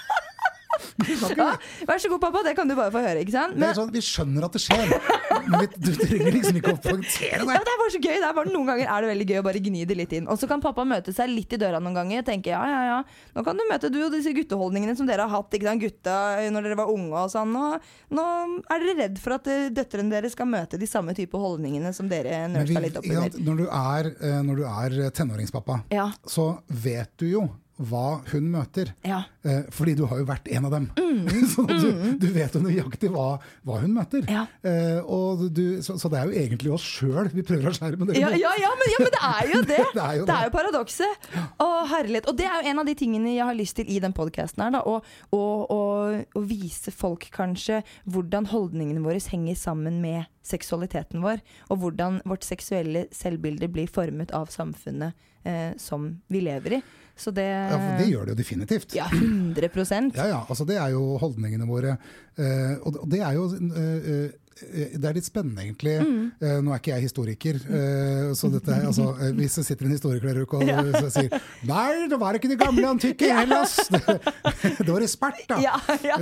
Ja, vær så god pappa, det kan du bare få høre, ikke sant? Men, det er sånn, vi skjønner at det skjer, men vi, du trenger liksom ikke å poengtere det. Ja, det er bare så gøy, det er bare, noen ganger er det veldig gøy å bare gni det litt inn. Og så kan pappa møte seg litt i døra noen ganger, tenke ja, ja, ja, nå kan du møte du og disse gutteholdningene som dere har hatt, ikke sant, gutta når dere var unge og sånn, og nå er dere redd for at døtrene dere skal møte de samme type holdningene som dere nørste litt opp under. Når du er, når du er tenåringspappa, ja. Så vet du jo hva hun møter, ja. eh, fordi du har jo vært en av dem. Mm. Så du, du vet jo nøyaktig hva, hva hun møter. Ja. Eh, og du, så, så det er jo egentlig oss selv vi prøver å skjære med det. Ja, ja, ja, men, ja, men det er jo det. det, er jo, det er jo paradokset. Å, herlighet. Og det er jo en av de tingene jeg har lyst til i den podcasten her, da, å, å, å, å vise folk kanskje hvordan holdningene våre henger sammen med seksualiteten vår, og hvordan vårt seksuelle selvbilde blir formet av samfunnet eh, som vi lever i. Så det, ja, for det gjør det jo definitivt. Ja, hundre prosent. Ja, ja, altså det er jo holdningene våre. Uh, og det er jo uh, uh, det er litt spennende egentlig. Mm. Uh, nå er ikke jeg historiker, uh, så dette er, altså, uh, hvis det sitter en historiker der og ja. sier nei, det var ikke det gamle antikke Hellas. Det, det var i Sparta. Ja, ja.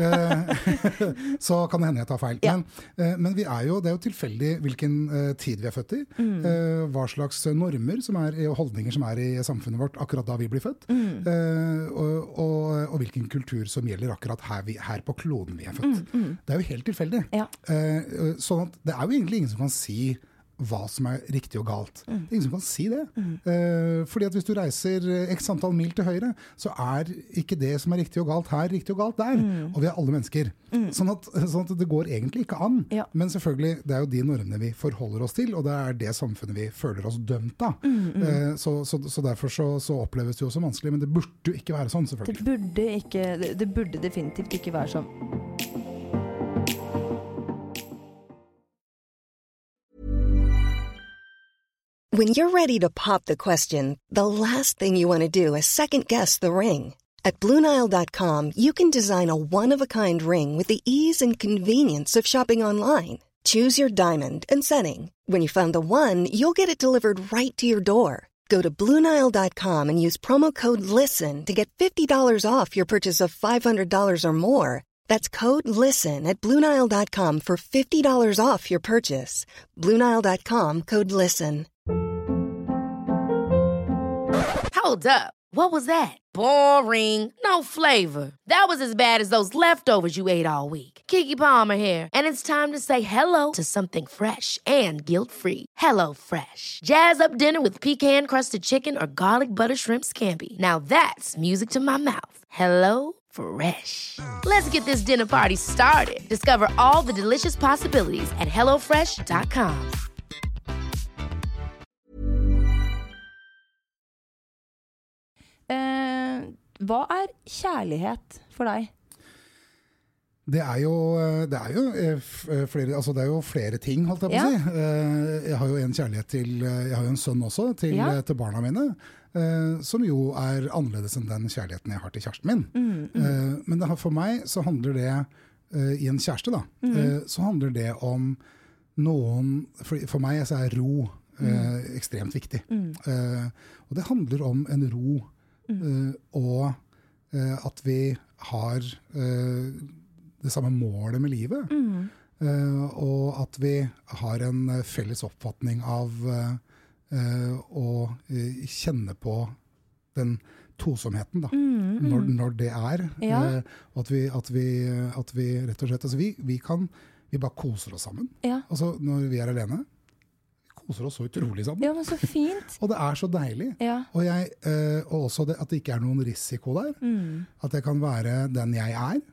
Uh, så kan det hende jeg tar feil. Ja. Men, uh, men vi er jo, det er jo tilfeldig hvilken uh, tid vi er født i. Mm. Uh, hva slags normer som er, og holdninger som er i samfunnet vårt akkurat da vi blir født. Mm. Uh, og, og, og hvilken kultur som gjelder akkurat her, vi, her på kloden vi er født. Mm. Mm. Det er jo helt tilfeldig. Ja. Uh, sånn at det er jo egentlig ingen som kan si hva som er riktig og galt. Mm. Det er ingen som kan si det. Mm. Uh, fordi at hvis du reiser x antall mil til høyre, så er ikke det som er riktig og galt her, riktig og galt der. Mm. Og vi er alle mennesker. Mm. Sånn, at, sånn at det går egentlig ikke an. Ja. Men selvfølgelig, det er jo de normene vi forholder oss til, og det er det samfunnet vi føler oss dømt av. Mm, mm. Uh, så, så, så derfor så, så oppleves det jo så vanskelig, men det burde jo ikke være sånn, selvfølgelig. Det burde, ikke, det, det burde definitivt ikke være sånn. When you're ready to pop the question, the last thing you want to do is second-guess the ring. At Blue Nile dot com, you can design a one-of-a-kind ring with the ease and convenience of shopping online. Choose your diamond and setting. When you find the one, you'll get it delivered right to your door. Go to Blue Nile dot com and use promo code LISTEN to get fifty dollars off your purchase of five hundred dollars or more. That's code LISTEN at Blue Nile dot com for fifty dollars off your purchase. Blue Nile dot com, code LISTEN. Hold up. What was that? Boring. No flavor. That was as bad as those leftovers you ate all week. Keke Palmer here, and it's time to say hello to something fresh and guilt-free. Hello Fresh. Jazz up dinner with pecan-crusted chicken or garlic butter shrimp scampi. Now that's music to my mouth. Hello Fresh. Let's get this dinner party started. Discover all the delicious possibilities at hello fresh dot com. Eh, hva er kjærlighet for deg? Det er jo, det er jo, flere, altså det er jo flere ting, holdt jeg på å si. Ja. Jeg har jo en kjærlighet til, jeg har jo en sønn også, til, ja. til barna mine, som jo er annerledes enn den kjærligheten jeg har til kjæresten min. Mm, mm. Men det, for meg så handler det, i en kjæreste da, mm. så handler det om noen, for, for meg så er ro mm. ekstremt viktig. Mm. Og det handler om en ro, Mm. Uh, og uh, at vi har uh, det samme målet med livet. Mm. Uh, og at vi har en felles oppfatning av uh, uh, å uh, kjenne på den tosomheten da, mm, mm. Når, når det er. Ja. Uh, at, vi, at, vi, at vi rett og slett, altså vi, vi kan, vi bare koser oss sammen. Ja. Altså når vi er alene. Koser oss så utrolig sammen. Ja, men så fint. Og det er så deilig. Ja. Og, jeg, øh, og også det, at det ikke er noen risiko der. Mm. At jeg kan være den jeg er.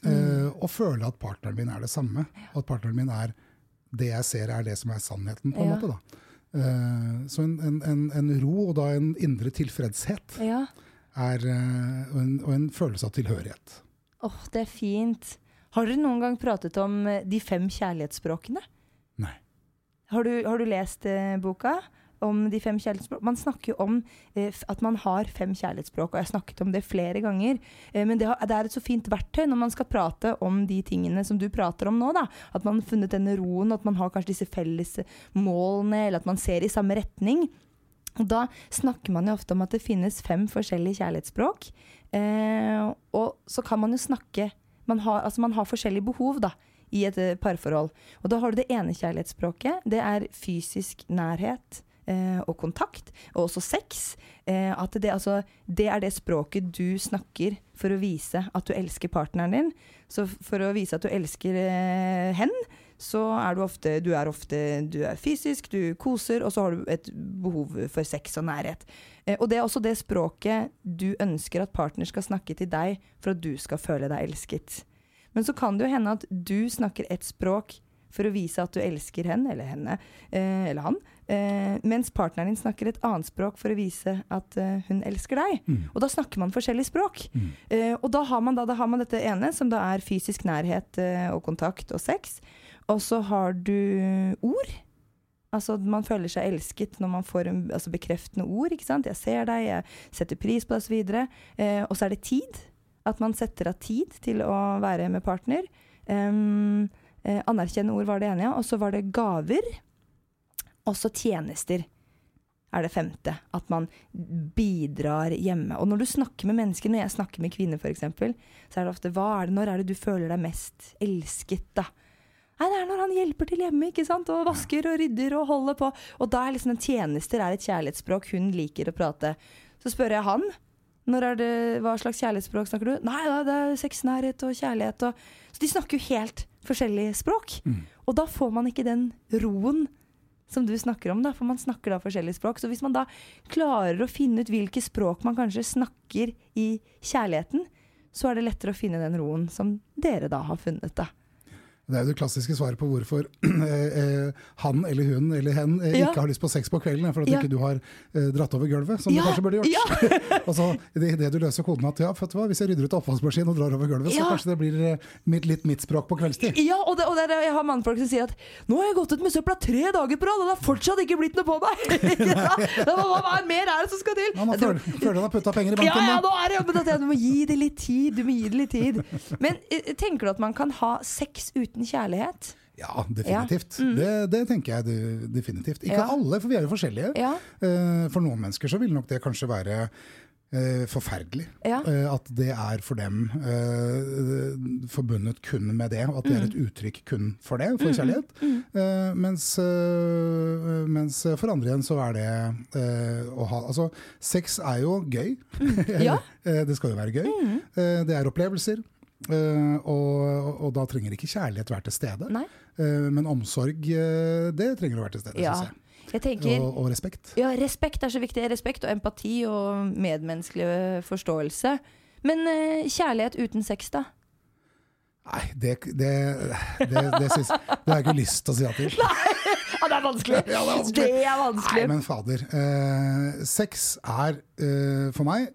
Mm. Uh, og føle at partneren min er det samme. Ja. At partneren min er det jeg ser er det som er sannheten på en ja. måte da. Uh, så en, en, en, en ro og da en indre tilfredshet ja. er, uh, og, en, og en følelse av tilhørighet. Åh, oh, det er fint. Har dere noen gang pratet om de fem kjærlighetsspråkene? Nei. Har du, har du lest uh, boka om de fem kjærlighetsspråk? Man snakker jo om uh, at man har fem kjærlighetsspråk, og jeg har snakket om det flere ganger. Uh, men det, har, det er et så fint verktøy når man skal prate om de tingene som du prater om nå, da. At man har funnet denne roen, at man har kanskje disse felles målene, eller at man ser i samme retning. Og da snakker man jo ofte om at det finnes fem forskjellige kjærlighetsspråk. Uh, og så kan man jo snakke Man har, altså man har forskjellige behov da, i et uh, parforhold. Og da har du det ene kjærlighetsspråket. Det er fysisk nærhet eh, og kontakt, og også sex. Eh, at det, altså, det er det språket du snakker for å vise at du elsker partneren din. Så for å vise at du elsker eh, hen, så er du ofte, du er ofte du er fysisk, du koser, og så har du et behov for sex og nærhet. Eh, og det er også det språket du ønsker at partner skal snakke til deg for at du skal føle deg elsket. Men så kan det jo hende at du snakker et språk for å vise at du elsker henne, eller henne, eh, eller han, eh, mens partneren din snakker et annet språk for å vise at eh, hun elsker deg. Mm. Og da snakker man forskjellige språk. Mm. Eh, og da har, man, da, da har man dette ene, som da er fysisk nærhet eh, og kontakt og sex. Og så har du ord. Altså, man føler seg elsket når man får en, altså, bekreftende ord, ikke sant? Jeg ser deg, jeg setter pris på deg, og så videre. Eh, og så er det tid. At man setter av tid til å være med partner. Um, eh, anerkjennende ord var det ene, ja. Og så var det gaver. Og så tjenester er det femte. At man bidrar hjemme. Og når du snakker med mennesker, når jeg snakker med kvinner for eksempel, så er det ofte, hva er det, når er det du føler deg mest elsket da? Nei, det er når han hjelper til hjemme, ikke sant? Og vasker og rydder og holder på. Og da er liksom en tjenester er et kjærlighetsspråk hun liker å prate. Så spør jeg han, når er det, hva slags kjærlighetsspråk snakker du? Nei, det er sexnærhet og kjærlighet. Og, så de snakker jo helt forskjellige språk. Mm. Og da får man ikke den roen som du snakker om da, for man snakker da forskjellige språk. Så hvis man da klarer å finne ut hvilke språk man kanskje snakker i kjærligheten, så er det lettere å finne den roen som dere da har funnet da. Det er jo det klassiske svaret på hvorfor eh, han eller hun eller hen eh, ja. ikke har lyst på sex på kvelden, for at ja. ikke du har eh, dratt over gulvet, som ja. du kanskje burde gjort. Ja. Og så i det, det du løser koden at, ja, vet du hva, hvis jeg rydder ut oppvaskmaskinen og drar over gulvet, ja. så kanskje det blir eh, mitt, litt mitt språk på kveldstid. Ja, og, det, og det er, jeg har mannfolk som sier at nå har jeg gått ut med søpla tre dager på rad, og det har fortsatt ikke blitt noe på meg. hva, hva mer er det som skal til? Ja, man føler, føler han har puttet penger i banken. Ja, ja, nå er det, men du må gi det litt tid, du må gi det litt tid. Men tenker du at man kan ha sex uten kjærlighet? Ja, definitivt. Ja. Mm. Det, det tenker jeg det, definitivt. Ikke ja. alle, for vi er jo forskjellige. Ja. Uh, for noen mennesker så vil nok det kanskje være uh, forferdelig. Ja. Uh, at det er for dem uh, forbundet kun med det, og at det mm. er et uttrykk kun for det, for mm. kjærlighet. Mm. Uh, mens, uh, mens for andre igjen så er det uh, å ha, altså sex er jo gøy. Mm. Ja. uh, det skal jo være gøy. Mm. Uh, det er opplevelser. Uh, og, og da trenger ikke kjærlighet være til stede. Uh, men omsorg, uh, det trenger å være til stede, ja. synes jeg. jeg tenker, og, og respekt. Ja, respekt er så viktig. Respekt og empati og medmenneskelig forståelse. Men uh, kjærlighet uten sex da? Nei, det, det, det, det, synes, det har jeg ikke lyst til å si ja til. Nei, ja, det er vanskelig. Ja, det er vanskelig. Det er vanskelig. Nei, men fader. Uh, sex er uh, for meg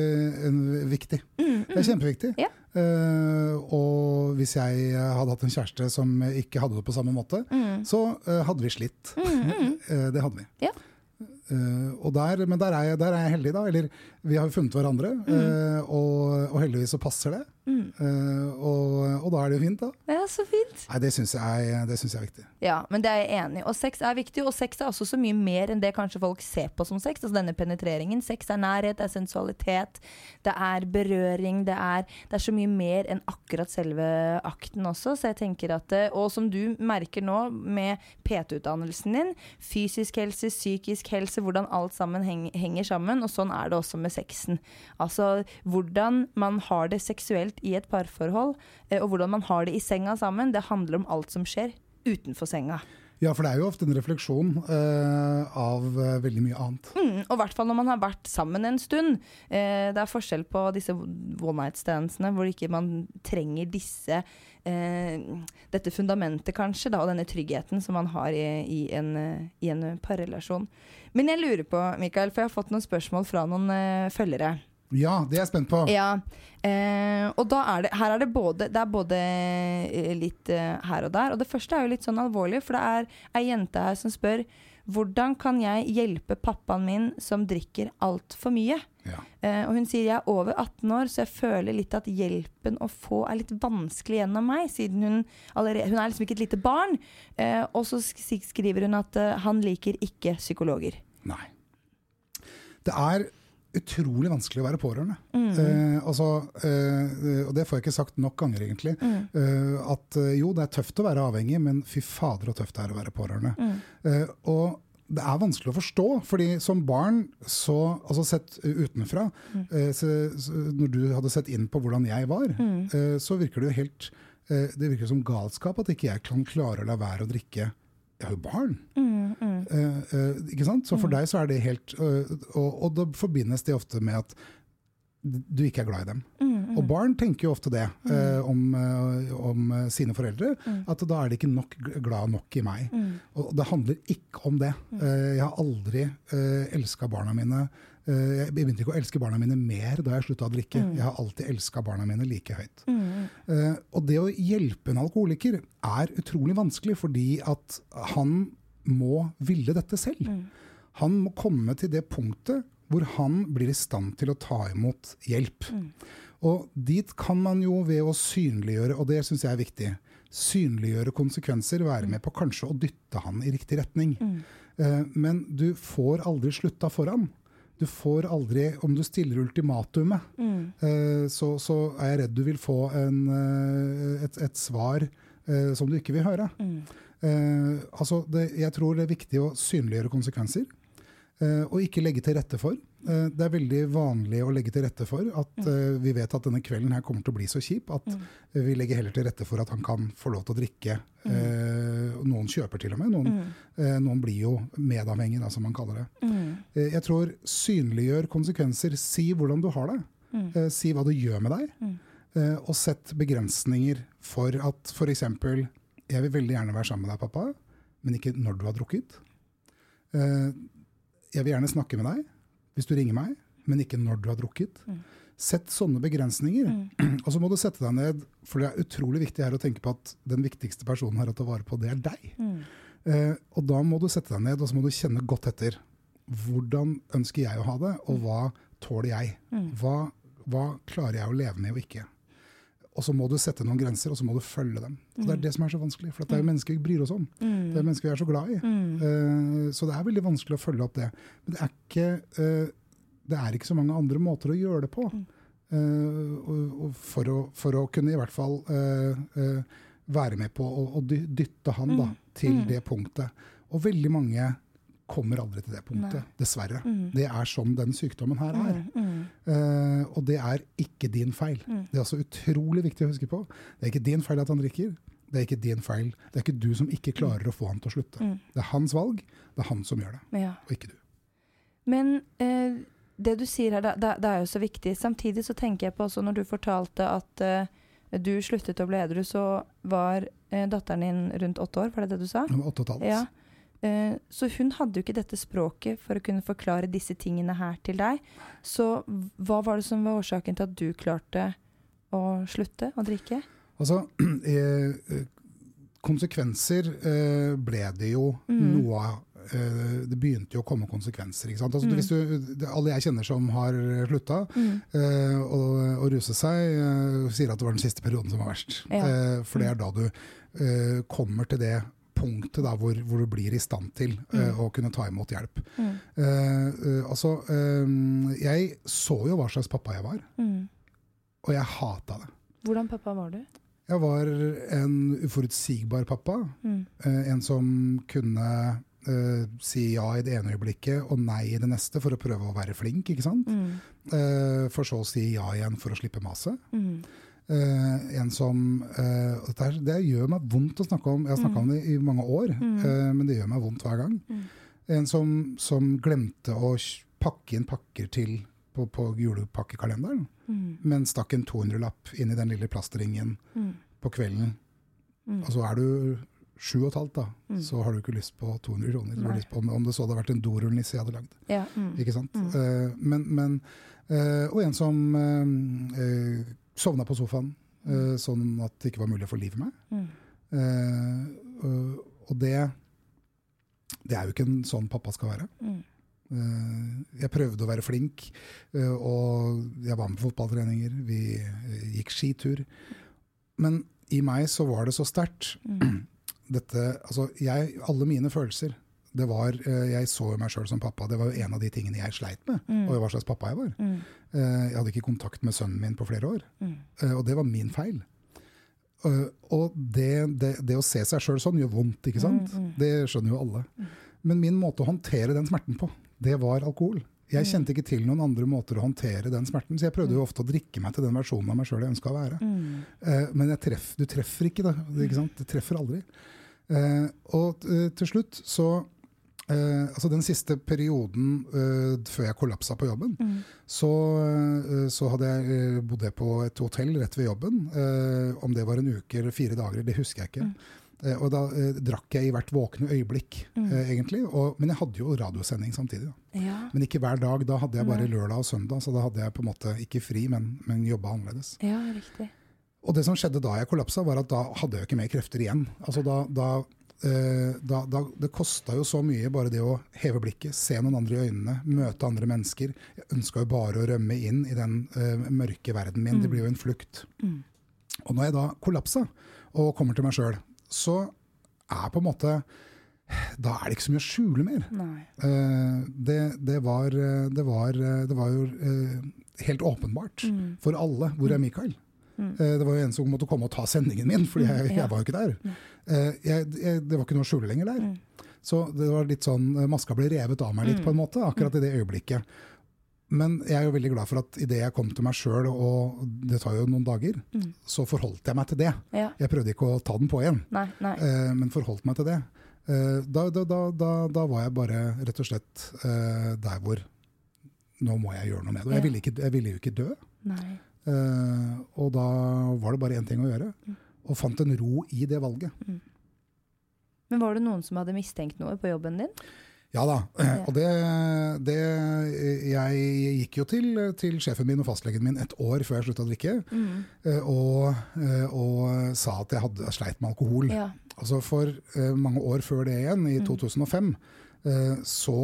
uh, viktig. Mm, mm. Det er kjempeviktig. Ja. Uh, og hvis jeg hadde hatt en kjæreste som ikke hadde det på samme måte, mm. så uh, hadde vi slitt. Mm, mm. uh, det hadde vi. Ja. Uh, og der, men der er, jeg, der er jeg heldig da, eller vi har funnet hverandre, mm. uh, og, og heldigvis så passer det. Mm. Uh, og, og da er det jo fint da. Ja, så fint. Nei, det synes jeg, det synes jeg er viktig. Ja, men det er jeg enig i. Og sex er viktig, og sex er også så mye mer enn det kanskje folk ser på som sex. Altså denne penetreringen. Sex er nærhet, det er sensualitet, det er berøring, det er, det er så mye mer enn akkurat selve akten også. Så jeg tenker at, og som du merker nå med P T-utdannelsen din, fysisk helse, psykisk helse, hvordan alt sammen heng, henger sammen, og sånn er det også med sexen. Altså, hvordan man har det seksuelt i et parforhold, og hvordan man har det i senga sammen, det handler om alt som skjer utenfor senga. Ja, for det er jo ofte en refleksjon uh, av uh, veldig mye annet. Mm, og i hvert fall når man har vært sammen en stund. Uh, det er forskjell på disse one night standsene, hvor ikke man trenger disse, uh, dette fundamentet kanskje, da, og denne tryggheten som man har i, i, en, uh, i en parrelasjon. Men jeg lurer på, Mikael, for jeg har fått noen spørsmål fra noen uh, følgere. Ja, det er jeg spent på. Ja, eh, og da er det, her er det både, det er både litt eh, her og der, og det første er jo litt sånn alvorlig, for det er en jente her som spør, hvordan kan jeg hjelpe pappaen min som drikker alt for mye? Ja. Eh, og hun sier, jeg er over atten år, så jeg føler litt at hjelpen å få er litt vanskelig gjennom meg, siden hun, allerede, hun er liksom ikke et lite barn, eh, og så skriver hun at eh, han liker ikke psykologer. Nei. Det er utrolig vanskelig å være pårørende. Mm. Eh, altså, eh, og det får jeg ikke sagt nok ganger egentlig, mm. eh, at eh, jo, det er tøft å være avhengig, men fy fader og tøft det er å være pårørende. Mm. Eh, og det er vanskelig å forstå, fordi som barn, så, altså sett utenfra, mm. eh, så, så, når du hadde sett inn på hvordan jeg var, mm. eh, så virker det jo helt, eh, det virker som galskap at ikke jeg kan klare å la være å drikke. Jeg har jo barn. Mm, mm. Uh, uh, ikke sant? Så for mm. deg så er det helt uh, og, og da forbindes det ofte med at du ikke er glad i dem. Mm, mm. Og barn tenker jo ofte det uh, om, uh, om sine foreldre, mm. at da er de ikke nok glad nok i meg. Mm. Og det handler ikke om det. Uh, jeg har aldri uh, elsket barna mine. Uh, jeg begynte ikke å elske barna mine mer da jeg sluttet å drikke. Mm. Jeg har alltid elsket barna mine like høyt. Mm. Uh, og det å hjelpe en alkoholiker er utrolig vanskelig, fordi at han må ville dette selv. Mm. Han må komme til det punktet hvor han blir i stand til å ta imot hjelp. Mm. Og dit kan man jo ved å synliggjøre, og det synes jeg er viktig, synliggjøre konsekvenser, være med på kanskje å dytte han i riktig retning. Mm. Uh, men du får aldri slutta foran. Du får aldri, om du stiller ultimatumet, mm. uh, så, så er jeg redd du vil få en, uh, et, et svar uh, som du ikke vil høre. Mm. Uh, altså det, jeg tror det er viktig å synliggjøre konsekvenser, uh, og ikke legge til rette for. Uh, det er veldig vanlig å legge til rette for at uh, vi vet at denne kvelden her kommer til å bli så kjip, at mm. uh, vi legger heller til rette for at han kan få lov til å drikke. Uh, noen kjøper til og med, noen, mm. uh, noen blir jo medavhengig, da, som man kaller det. Mm. Uh, jeg tror synliggjør konsekvenser, si hvordan du har det, mm. uh, si hva du gjør med deg, mm. uh, og sett begrensninger for at for eksempel, jeg vil veldig gjerne være sammen med deg, pappa, men ikke når du har drukket. Uh, jeg vil gjerne snakke med deg, hvis du ringer meg, men ikke når du har drukket. Mm. Sett sånne begrensninger, mm. og så må du sette deg ned, for det er utrolig viktig her å tenke på at den viktigste personen her å ta vare på, det er deg. Mm. Uh, og da må du sette deg ned, og så må du kjenne godt etter. Hvordan ønsker jeg å ha det, og hva tåler jeg? Mm. Hva, hva klarer jeg å leve med og ikke? Og så må du sette noen grenser, og så må du følge dem. Og det er det som er så vanskelig, for det er jo mennesker vi bryr oss om. Mm. Det er mennesker vi er så glad i. Mm. Uh, så det er veldig vanskelig å følge opp det. Men det er ikke... Uh, det er ikke så mange andre måter å gjøre det på, mm. uh, og, og for, å, for å kunne i hvert fall uh, uh, være med på å, å dytte han da, til mm. det punktet. Og veldig mange kommer aldri til det punktet, Nei. Dessverre. Mm. Det er som den sykdommen her er. Mm. Mm. Uh, og det er ikke din feil. Mm. Det er også utrolig viktig å huske på. Det er ikke din feil at han drikker. Det er ikke din feil. Det er ikke du som ikke klarer å få han til å slutte. Mm. Det er hans valg. Det er han som gjør det, ja. Og ikke du. Men... Uh det du sier her, det, det er jo så viktig. Samtidig så tenker jeg på også når du fortalte at uh, du sluttet å bli edru, så var uh, datteren din rundt åtte år, var det det du sa? Hun var åtte og et halvt. Ja. Uh, så hun hadde jo ikke dette språket for å kunne forklare disse tingene her til deg. Så hva var det som var årsaken til at du klarte å slutte å drikke? Altså, eh, konsekvenser eh, ble det jo mm. noe av. Det begynte jo å komme konsekvenser, ikke sant? Altså, mm. hvis du, alle jeg kjenner som har sluttet mm. uh, og, og ruse seg, uh, sier at det var den siste perioden som var verst. Ja. Uh, for det er da du uh, kommer til det punktet da, hvor, hvor du blir i stand til uh, mm. å kunne ta imot hjelp. Mm. Uh, uh, altså, uh, jeg så jo hva slags pappa jeg var, mm. og jeg hatet det. Hvordan pappa var du? Jeg var en uforutsigbar pappa, mm. uh, en som kunne Uh, si ja i det ene øyeblikket og nei i det neste for å prøve å være flink, ikke sant? Mm. Uh, for så å si ja igjen for å slippe maset. Mm. Uh, en som uh, det, er, det gjør meg vondt å snakke om. Jeg har snakket mm. om det i mange år, mm. uh, men det gjør meg vondt hver gang. Mm. En som, som glemte å pakke inn pakker til på, på julepakkekalenderen, mm. men stakk en to hundre-lapp inn i den lille plastringen mm. på kvelden. Mm. Og så er du sju og et halvt da, mm. så har du ikke lyst på to hundre kroner. Du har lyst på, om, om det så hadde vært en dorullnisse jeg hadde lagd. Ja. Mm. Ikke sant? Mm. Uh, men, men, uh, og en som... Uh, uh, sovna på sofaen, mm. uh, sånn at det ikke var mulig å få liv i meg. Mm. Uh, uh, og det, det er jo ikke en sånn pappa skal være. Mm. Uh, jeg prøvde å være flink, uh, og jeg var med på fotballtreninger, vi uh, gikk skitur. Men i meg så var det så sterkt. Mm. Dette, altså, jeg, alle mine følelser, det var, jeg så meg selv som pappa, det var jo en av de tingene jeg sleit med, mm. og hva slags pappa jeg var. Mm. Jeg hadde ikke kontakt med sønnen min på flere år, mm. og det var min feil. Og det, det, det å se seg selv sånn gjør vondt, ikke sant? Mm. Det skjønner jo alle. Mm. Men min måte å håndtere den smerten på, det var alkohol. Jeg kjente ikke til noen andre måter å håndtere den smerten, så jeg prøvde jo ofte å drikke meg til den versjonen av meg selv jeg ønsket å være. Mm. Men jeg treff, du treffer ikke det, ikke sant? Du treffer aldri. Og til slutt så Uh, altså den siste perioden uh, før jeg kollapset på jobben, mm. så, uh, så hadde jeg uh, bodde på et hotell rett ved jobben. Uh, om det var en uke eller fire dager, det husker jeg ikke. Mm. Uh, og da uh, drakk jeg i hvert våkne øyeblikk, mm. uh, egentlig. Og, men jeg hadde jo radiosending samtidig. Da. Ja. Men ikke hver dag, da hadde jeg bare lørdag og søndag, så da hadde jeg på en måte ikke fri, men, men jobbet annerledes. Ja, riktig. Og det som skjedde da jeg kollapset, var at da hadde jeg ikke mer krefter igjen. Altså da... da Uh, da, da, det kostet jo så mye bare det å heve blikket, se noen andre i øynene, møte andre mennesker. Jeg ønsket jo bare å rømme inn i den uh, mørke verden min. Mm. Det blir jo en flukt. Mm. Og når jeg da kollapset og kommer til meg selv, så er på en måte, da er det ikke så mye å skjule mer. Uh, det, det, var, det, var, det var jo uh, helt åpenbart mm. for alle hvor er Mikael. Mm. Det var jo en som måtte komme og ta sendingen min, fordi jeg, jeg var jo ikke der. Mm. Jeg, jeg, det var ikke noe å skjule lenger der. Mm. Så det var litt sånn, maska ble revet av meg litt på en måte, akkurat i det øyeblikket. Men jeg er jo veldig glad for at i det jeg kom til meg selv, og det tar jo noen dager, mm. så forholdt jeg meg til det. Ja. Jeg prøvde ikke å ta den på igjen, nei, nei. men forholdt meg til det. Da, da, da, da, da var jeg bare rett og slett der hvor nå må jeg gjøre noe med det. Og jeg ville, ikke, jeg ville jo ikke dø. Nei. Uh, og da var det bare en ting å gjøre, mm. og fant en ro i det valget. Mm. Men var det noen som hadde mistenkt noe på jobben din? Ja da, ja. og det, det jeg gikk jo til, til sjefen min og fastlegen min et år før jeg sluttet å drikke, mm. uh, og, uh, og sa at jeg hadde sleit med alkohol. Ja. Altså for uh, mange år før det igjen, i mm. to tusen og fem, uh, så,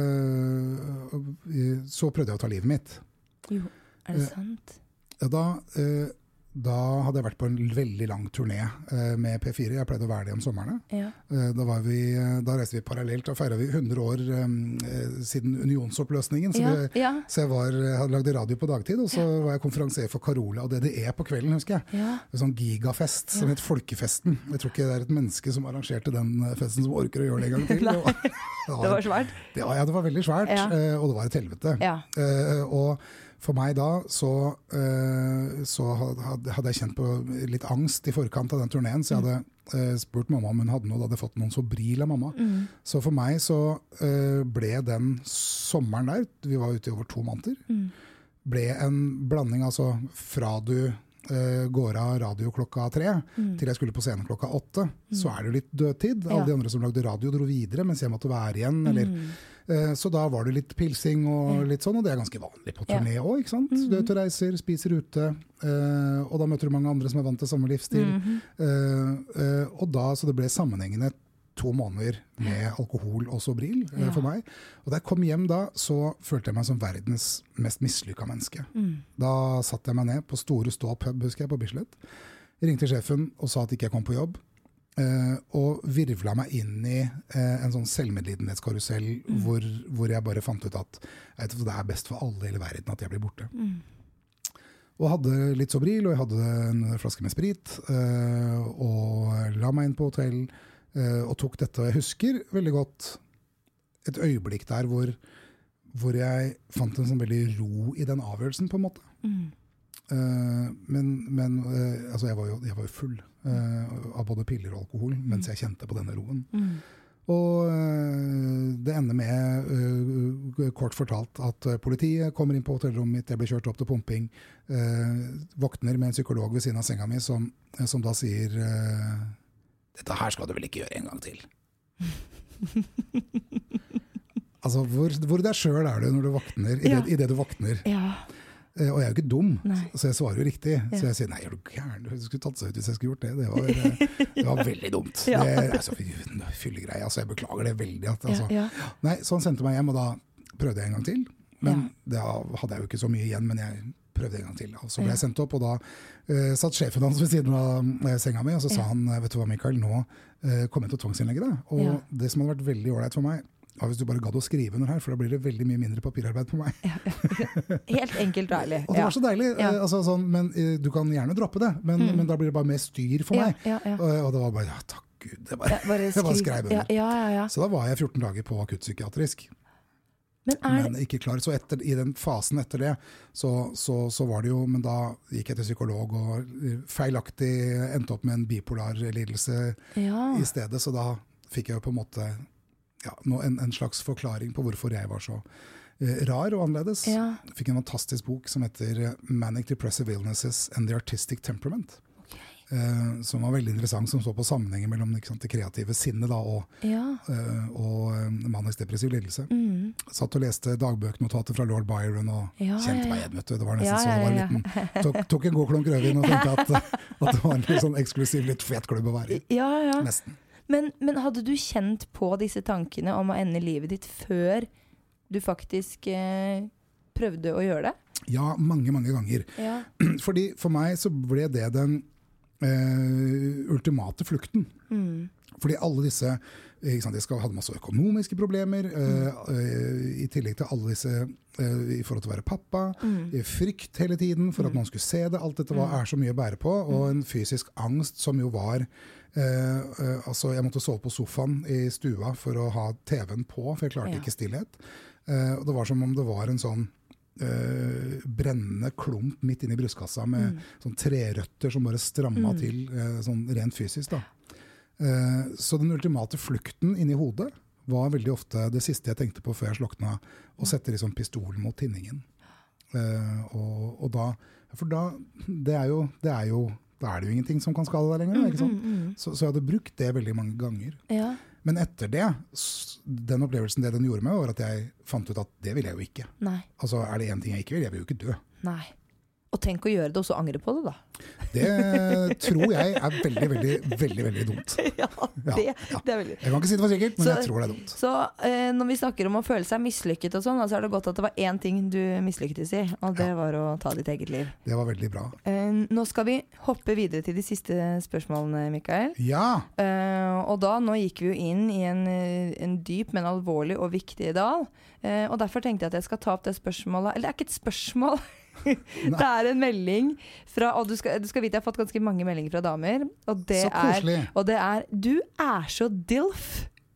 uh, så prøvde jeg å ta livet mitt. Jo, er det sant? Ja, da, eh, da hadde jeg vært på en veldig lang turné eh, med P fire. Jeg pleide å være det om sommerene. Ja. Eh, da, var vi, da reiste vi parallelt og feiret vi hundre år eh, siden unionsoppløsningen. Så, ja, vi, ja. så jeg var, hadde lagd radio på dagtid, og så ja. var jeg konferansier for Carola og D D E på kvelden, husker jeg. Ja. En sånn gigafest ja. som het Folkefesten. Jeg tror ikke det er et menneske som arrangerte den festen som orker å gjøre det en gang til. Det var, det var, det var svært. Det var, ja, det var veldig svært, ja. eh, og det var et helvete. Ja. Eh, og for meg da, så, uh, så hadde, hadde jeg kjent på litt angst i forkant av den turneen, så jeg hadde uh, spurt mamma om hun hadde noe, da hadde jeg fått noen Sobril av mamma. Mm. Så for meg så uh, ble den sommeren der, vi var ute i over to måneder, mm. ble en blanding, altså fra du uh, går av radio klokka tre, mm. til jeg skulle på scenen klokka åtte, mm. så er det jo litt dødtid. Alle ja. de andre som lagde radio dro videre, mens jeg måtte være igjen, eller... Mm. Så da var det litt pilsing og litt sånn, og det er ganske vanlig på turné også, ikke sant? Mm-hmm. Du er ute og reiser, spiser ute, og da møter du mange andre som er vant til samme livsstil. Mm-hmm. Og da, så det ble sammenhengende to måneder med alkohol og Sobril ja. for meg. Og da jeg kom hjem da, så følte jeg meg som verdens mest mislykka menneske. Mm. Da satte jeg meg ned på Store Stå pub, husker jeg, på Bislett. Jeg ringte sjefen og sa at ikke jeg kom på jobb. Uh, og virvla meg inn i uh, en sånn selvmedlidenhetskarusell mm. hvor, hvor jeg bare fant ut at vet, det er best for alle i hele verden at jeg blir borte. Mm. Og hadde litt Sobril, og jeg hadde en flaske med sprit, uh, og la meg inn på hotell, uh, og tok dette. Og jeg husker veldig godt et øyeblikk der hvor, hvor jeg fant en sånn veldig ro i den avgjørelsen på en måte. Mm. Uh, men men uh, altså jeg, var jo, jeg var jo full uh, av både piller og alkohol mens jeg kjente på denne roen. Mm. Og uh, det ender med, uh, kort fortalt, at uh, politiet kommer inn på hotellrommet mitt, jeg blir kjørt opp til pumping, uh, våkner med en psykolog ved siden av senga mi som, uh, som da sier uh, dette her skal du vel ikke gjøre en gang til. Altså, hvor, hvor deg selv er du når du våkner, i, ja. det, i det du våkner. Ja. Uh, og jeg er jo ikke dum, nei. Så jeg svarer jo riktig. Ja. Så jeg sier, nei, er du gæren? Du skulle tatt seg ut hvis jeg skulle gjort det. Det var, uh, det var veldig dumt. Ja. Det er så fyllegreie, altså jeg beklager det veldig. At, altså. ja, ja. Nei, så han sendte meg hjem, og da prøvde jeg en gang til. Men ja. Da hadde jeg jo ikke så mye igjen, men jeg prøvde en gang til. Og så ble jeg sendt opp, og da uh, satt sjefen hans ved siden av uh, senga mi, og så sa han, vet du hva Mikael, nå uh, kom jeg til å tvangsinnlegge deg. Og ja. Det som hadde vært veldig ordentlig for meg, ja, hvis du bare gadd å skrive under her, for da blir det veldig mye mindre papirarbeid på meg. Ja, ja. Helt enkelt og ærlig. Og det var så deilig, ja. altså, sånn, men uh, du kan gjerne droppe det, men, mm. men da blir det bare mer styr for ja, meg. Ja, ja. Og, og det var bare, ja, takk Gud, det bare, ja, bare, jeg bare skrev under. Ja, ja, ja, ja. Så da var jeg fjorten dager på akuttpsykiatrisk. Men, er... men ikke klar. Så etter, i den fasen etter det, så, så, så var det jo, men da gikk jeg til psykolog, og feilaktig endte opp med en bipolar lidelse ja. I stedet, så da fikk jeg jo på en måte... Ja, en, en slags forklaring på hvorfor jeg var så eh, rar og annerledes. Ja. Jeg fikk en fantastisk bok som heter Manic Depressive Illnesses and the Artistic Temperament. Okay. Eh, som var veldig interessant, som så på sammenhengen mellom sant, det kreative sinnet da, og, ja. eh, og eh, manisk depressiv lidelse. Mm. Satt og leste dagbøknotater fra Lord Byron og ja, kjente meg igjen, vet du. Det var nesten ja, så det var en liten, tok, tok en god klunk rødvin og tenkte at, at det var en litt sånn eksklusiv, litt fet klubb å være i. Ja, ja. Nesten. Men, men hadde du kjent på disse tankene om å ende livet ditt før du faktisk eh, prøvde å gjøre det? Ja, mange, mange ganger. Ja. Fordi for meg så ble det den eh, ultimate flukten. Mm. Fordi alle disse, ikke sant, jeg hadde masse økonomiske problemer, mm. uh, i tillegg til alle disse, uh, i forhold til å være pappa, mm. frykt hele tiden for at noen skulle se det, alt dette var, er så mye å bære på, og en fysisk angst som jo var, uh, uh, altså jeg måtte sove på sofaen i stua for å ha T V-en på, for jeg klarte ja. Ikke stillhet. Uh, og det var som om det var en sånn, Uh, brennende klump midt inn i brystkassa med mm. sånn trerøtter som bare stramma mm. til uh, sånn rent fysisk da. Uh, så den ultimate flukten inn i hodet var veldig ofte det siste jeg tenkte på før jeg slokna, å sette liksom pistol mot tinningen. Uh, og, og da, for da det er, jo, det er jo da er det jo ingenting som kan skade deg lenger, ikke sant? Mm, mm, mm. Så, så jeg hadde brukt det veldig mange ganger. Ja. Men etter det, den opplevelsen det den gjorde med, var at jeg fant ut at det vil jeg jo ikke. Nei. Altså, er det en ting jeg ikke vil? Jeg vil jo ikke dø. Nei. Og tenk å gjøre det, og så angre på det da. Det tror jeg er veldig, veldig, veldig, veldig dumt. Ja, det, ja. Det er veldig. Jeg kan ikke si det for sikkert, men så, jeg tror det er dumt. Så eh, når vi snakker om å føle seg mislykket og sånn, så er det godt at det var én ting du mislykkedes i, og det ja. Var å ta ditt eget liv. Det var veldig bra. Eh, nå skal vi hoppe videre til de siste spørsmålene, Mikael. Ja! Eh, og da, nå gikk vi jo inn i en, en dyp, men alvorlig og viktig dal. Eh, og derfor tenkte jeg at jeg skal ta opp det spørsmålet, eller det er ikke et spørsmål, det er en melding fra, og du skal, du skal vite jeg har fått ganske mange meldinger fra damer, og det, er, og det er du er så dilf.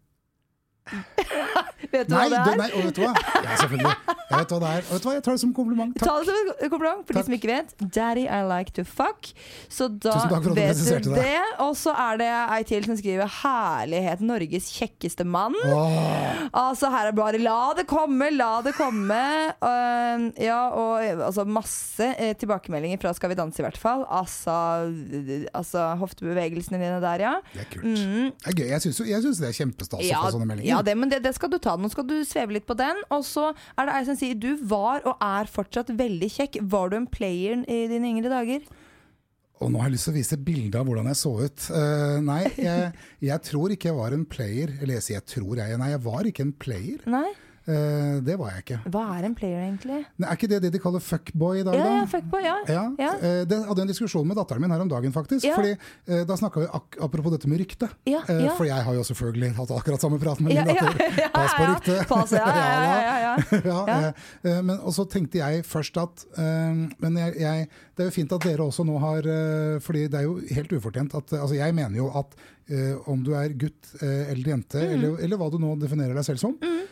Vet du nei, hva det er? Du, nei, og vet du hva? Ja, selvfølgelig. Jeg vet hva det er. Og vet du hva? Jeg tar det som kompliment. Takk. Ta det som en kompliment, for Takk. De som ikke vet. Daddy, I like to fuck. Så da vet du det. det. Og så er det ei til som skriver herlighet, Norges kjekkeste mann. Oh. Altså her er bare la det komme, la det komme. Uh, ja, og altså masse eh, tilbakemeldinger fra Skal vi danse i hvert fall. Altså, altså hoftebevegelsene dine der, ja. Det er kult. Mm. Det er gøy. Jeg synes, jeg synes det er kjempestas å ja, få sånne meldinger. Ja, det, men det, det skal du ta. Nå skal du sveve litt på den. Og så er det ei som sier du var og er fortsatt veldig kjekk. Var du en player i dine yngre dager? Og nå har jeg lyst til å vise et bilde av hvordan jeg så ut. Uh, nei, jeg, jeg tror ikke jeg var en player. Eller jeg sier jeg tror jeg. Nei, jeg var ikke en player. Nei. Uh, det var jeg ikke. Hva er en player egentlig? Nei, er ikke det det de kaller fuckboy i dag? Ja, da? ja, fuckboy, ja. ja. ja. Uh, det hadde en diskusjon med datteren min her om dagen faktisk, ja. Fordi uh, da snakket vi ak apropos dette med rykte. Ja, ja. Uh, for jeg har jo selvfølgelig hatt akkurat samme prat med min ja, datter. Ja, ja, Pass på ja, rykte. Pass, ja, ja, ja, ja, ja. ja, ja. Uh, men og så tenkte jeg først at uh, men jeg, jeg, det er jo fint at dere også nå har uh, fordi det er jo helt ufortjent at, uh, altså jeg mener jo at uh, om du er gutt uh, eller jente, mm. eller, eller hva du nå definerer deg selv som, mm.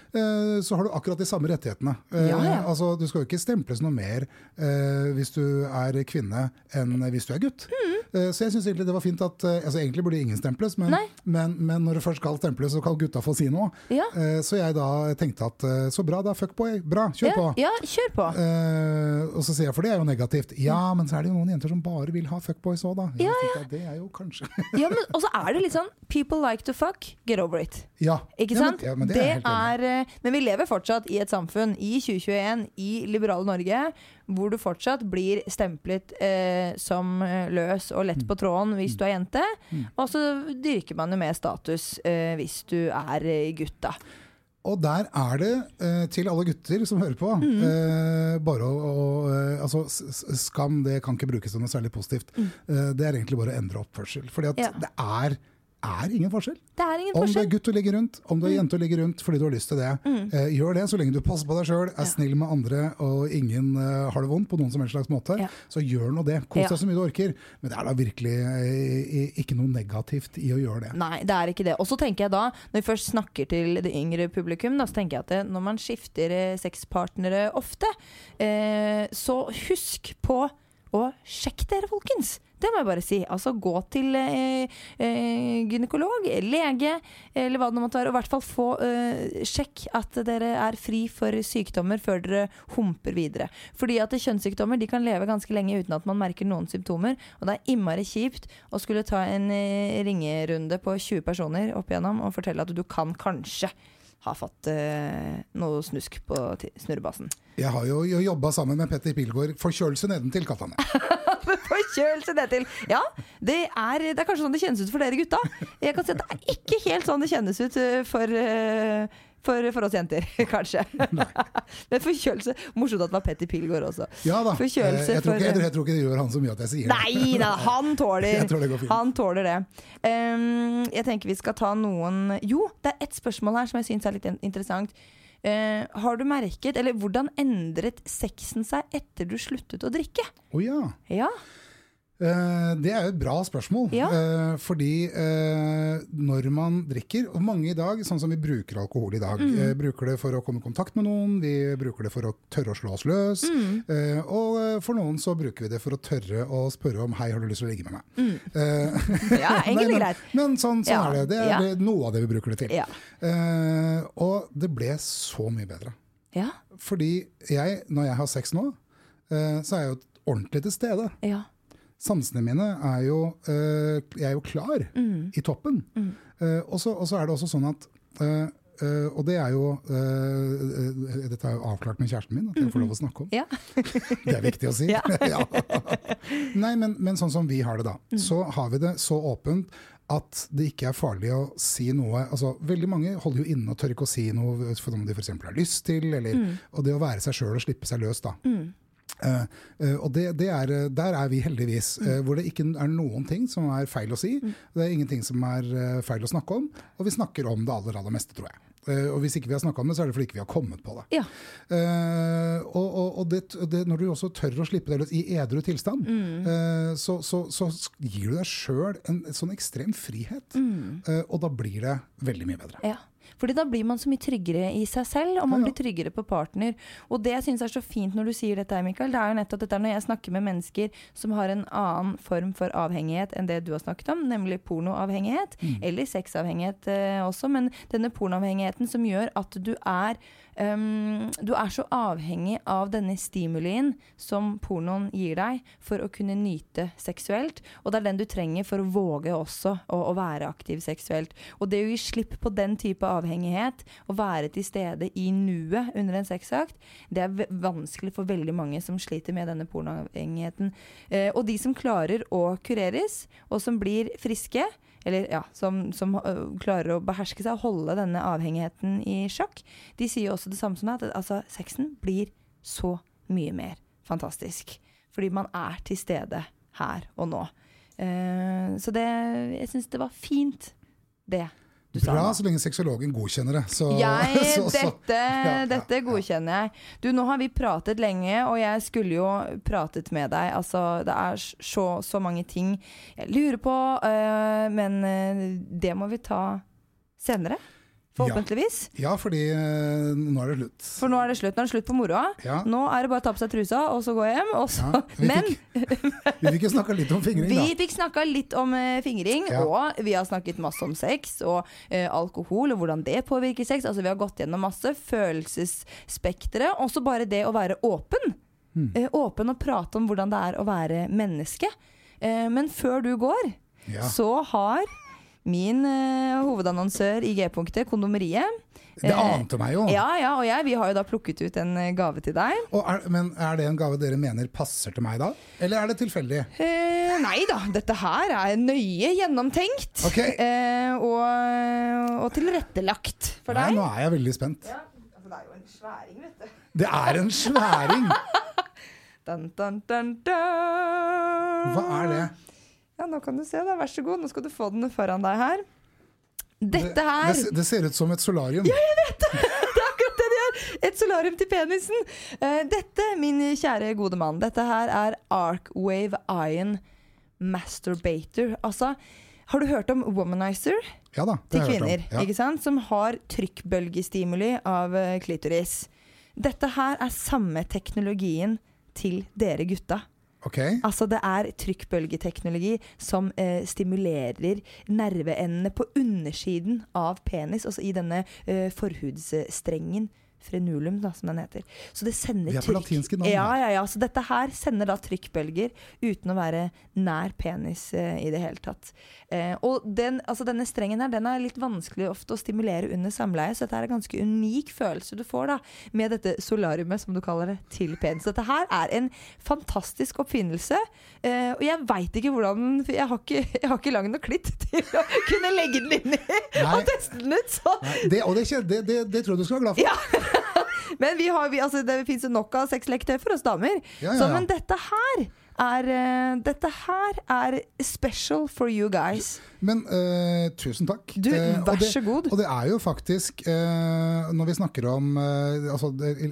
eh, så har du akkurat de samme rettighetene. Eh, ja, ja. Altså, du skal jo ikke stemples noe mer eh, hvis du er kvinne enn hvis du er gutt. Mm. Eh, så jeg synes egentlig det var fint at, eh, altså egentlig burde ingen stemples, men, men, men når det først skal stemples, så kan gutta få si noe. Ja. Eh, så jeg da tenkte at, eh, så bra da, fuckboy, bra, kjør ja, på. Ja, kjør på. Eh, og så sier jeg, for det er jo negativt. Ja, men så er det jo noen jenter som bare vil ha fuckboys også da. Ja, ja. Det er jo kanskje. Ja, men og så er det litt sånn, people like to fuck, get over it. Ja. Ikke sant? Ja, men, ja, men, det er det er, men vi lever fortsatt i et samfunn, i tjue tjueen, i liberale Norge, hvor du fortsatt blir stemplet eh, som løs og lett på tråden hvis du er jente, mm. og så dyrker man jo med status eh, hvis du er gutt da. Og der er det, eh, til alle gutter som hører på, mm. eh, bare å, å eh, altså, skam, det kan ikke brukes som noe særlig positivt. Mm. Eh, det er egentlig bare å endre oppførsel, fordi at ja. det er, er ingen forskjell. Det er ingen om forskjell. du er gutt og ligger rundt, om du er jente og ligger rundt fordi du har lyst til det, mm. eh, gjør det så lenge du passer på deg selv, er ja. snill med andre, og ingen eh, har det vondt på noen som helst slags måte, ja. så gjør nå det. Kos deg ja. så mye du orker, men det er da virkelig eh, ikke noe negativt i å gjøre det. Nei, det er ikke det. Og så tenker jeg da, når vi først snakker til det yngre publikum, da, så tenker jeg at det, når man skifter eh, sexpartnere ofte, eh, så husk på å sjekke dere, folkens. Det må jeg bare si. Altså gå til eh, eh, gynekolog, lege, eller hva det måtte være, og i hvert fall få eh, sjekk at dere er fri for sykdommer før dere humper videre. Fordi at kjønnssykdommer, de kan leve ganske lenge uten at man merker noen symptomer, og det er innmari kjipt å skulle ta en eh, ringerunde på tjue personer opp igjennom og fortelle at du kan kanskje ha fått eh, noe snusk på snurrebassen. Jeg har jo, jo jobbet sammen med Petter Pilgaard, forkjølelse nedentil, kalte han det. Forkjølelse nedentil. Ja, det er, det er kanskje sånn det kjennes ut for dere gutta. Jeg kan si at det er ikke helt sånn det kjennes ut for, for, for oss jenter, kanskje. Men forkjølelse, morsomt at det var Petter Pilgaard også. Ja da, forkjølelse jeg, tror ikke, for, jeg tror ikke det gjør han så mye at jeg sier det. Nei, nei han tåler jeg tror det går fint. Han tåler det. Um, jeg tenker vi skal ta noen... Jo, det er et spørsmål her som jeg synes er litt interessant. Uh, har du merket, eller hvordan endret sexen seg etter du sluttet å drikke? Å oh, ja. Ja. Uh, det er jo et bra spørsmål, ja. uh, fordi uh, når man drikker, og mange i dag, sånn som vi bruker alkohol i dag, mm. uh, bruker det for å komme i kontakt med noen, vi bruker det for å tørre å slå oss løs, mm. uh, og uh, for noen så bruker vi det for å tørre å spørre om hei, har du lyst til å ligge med meg? Mm. Uh, ja, egentlig greit. Men, men sånn, sånn ja. er det, det er ja. det, noe av det vi bruker det til. Ja. Uh, og det ble så mye bedre. Ja. Fordi jeg, når jeg har sex nå, uh, så er jeg jo ordentlig til stede. Ja. Sansene mine er jo, uh, jeg er jo klar mm. i toppen. Mm. Uh, og så er det også sånn at, uh, uh, og det er jo, uh, uh, dette er jo avklart med kjæresten min, at jeg får lov å snakke om. Ja. Det er viktig å si. Ja. Ja. Nei, men, men sånn som vi har det da, mm. så har vi det så åpent at det ikke er farlig å si noe. Altså, veldig mange holder jo inne og tør ikke å si noe for om de for eksempel har lyst til, eller, mm. og det å være seg selv og slippe seg løs da. Mm. Uh, uh, og det, det er, der er vi heldigvis, uh, hvor det ikke er noen ting som er feil å si, mm. det er ingenting som er uh, feil å snakke om, og vi snakker om det aller, aller meste, tror jeg. Uh, og hvis ikke vi har snakket om det, så er det fordi ikke vi har kommet på det. Ja. Uh, og og, og det, det, når du også tør å slippe deg løs i edru tilstand, mm. uh, så, så, så gir du deg selv en, en sånn ekstrem frihet, mm. uh, og da blir det veldig mye bedre. Ja. Fordi da blir man så mye tryggere i seg selv, og man ja, ja. blir tryggere på partner. Og det jeg synes er så fint når du sier dette, Mikael, det er jo nettopp dette når jeg snakker med mennesker som har en annen form for avhengighet enn det du har snakket om, nemlig pornoavhengighet, mm. eller sexavhengighet eh, også, men denne pornoavhengigheten som gjør at du er Um, du er så avhengig av denne stimulien som pornoen gir deg for å kunne nyte seksuelt, og det er den du trenger for å våge også å, å være aktiv seksuelt. Og det å gi slipp på den type avhengighet, å være til stede i nuet under en sexakt, det er vanskelig for veldig mange som sliter med denne pornoavhengigheten. Uh, og de som klarer å kureres, og som blir friske, eller ja, som, som uh, klarer å beherske seg og holde denne avhengigheten i sjakk, de sier også det samme som meg, at altså, sexen blir så mye mer fantastisk. Fordi man er til stede her og nå. Uh, så det, jeg synes det var fint, det du sa. Bra, så lenge seksuologen godkjenner det. Så, jeg, så, så, dette, ja, dette godkjenner jeg. Du, nå har vi pratet lenge, og jeg skulle jo pratet med deg. Altså, det er så, så mange ting jeg lurer på, uh, men uh, det må vi ta senere. forhåpentligvis. Ja, ja fordi uh, nå er det slutt. For nå er det slutt, nå er det slutt på moroa. Ja. Nå er det bare å ta på seg trusa, og så gå hjem. Og så. Ja, vi, Men, fikk, vi fikk jo snakket litt om fingring, vi da. Vi fikk snakket litt om uh, fingring, ja. Og vi har snakket masse om sex, og uh, alkohol, og hvordan det påvirker sex. Altså vi har gått gjennom masse følelsesspektre, også bare det å være åpen. Mm. Uh, åpen og prate om hvordan det er å være menneske. Uh, men før du går, ja. Så har min uh, hovedannonsør i G-punktet, Kondomeriet. Det ante meg jo. Ja, ja, og jeg, vi har jo da plukket ut en gave til deg. Og er, men er det en gave dere mener passer til meg da? Eller er det tilfeldig? Eh, nei da, dette her er nøye gjennomtenkt. Okay. Eh, og, og tilrettelagt for nei, deg. Nå er jeg veldig spent. Ja, altså det er jo en sværing, vet du. Det er en sværing! dun, dun, dun, dun. Hva er det? Ja, nå kan du se da, vær så god. Nå skal du få den foran deg her. Dette her det, det, det ser ut som et solarium. Ja, jeg vet det! Det er akkurat det det er. Et solarium til penisen. uh, Dette, min kjære gode mann, dette her er Arcwave Ion Masturbator. Altså, har du hørt om Womanizer? Ja da, det til kvinner, hørt om. Ja. Ikke sant? Som har trykkbølgestimuli av uh, klitoris. Dette her er samme teknologien til dere gutta. Okay. Altså det er trykkbølgeteknologi som eh, stimulerer nerveendene på undersiden av penis, altså i denne eh, forhudsstrengen, frenulum da, som den heter. Så det sender Vi er på trykk. latinske navn. Ja, ja, ja. Så dette her sender da trykkbølger uten å være nær penis eh, i det hele tatt. Eh, og den, altså denne strengen her, den er litt vanskelig ofte å stimulere under samleie, så dette er en ganske unik følelse du får da, med dette solariumet, som du kaller det, til penis. Dette her er en fantastisk oppfinnelse, eh, og jeg vet ikke hvordan, for jeg har ikke, jeg har ikke langt nok klitt til å kunne legge den inn i og teste den ut, så. Nei, det, og det, det, det, det tror jeg du skal være glad for. Ja. Men vi har, vi, altså, det finnes jo nok av sexleketøy for oss damer. Ja, ja, ja. Så, men dette her er uh, Dette her er special for you guys. Men uh, tusen takk. Du, uh, vær det, så god. Og det er jo faktisk uh, når vi snakker om uh, altså,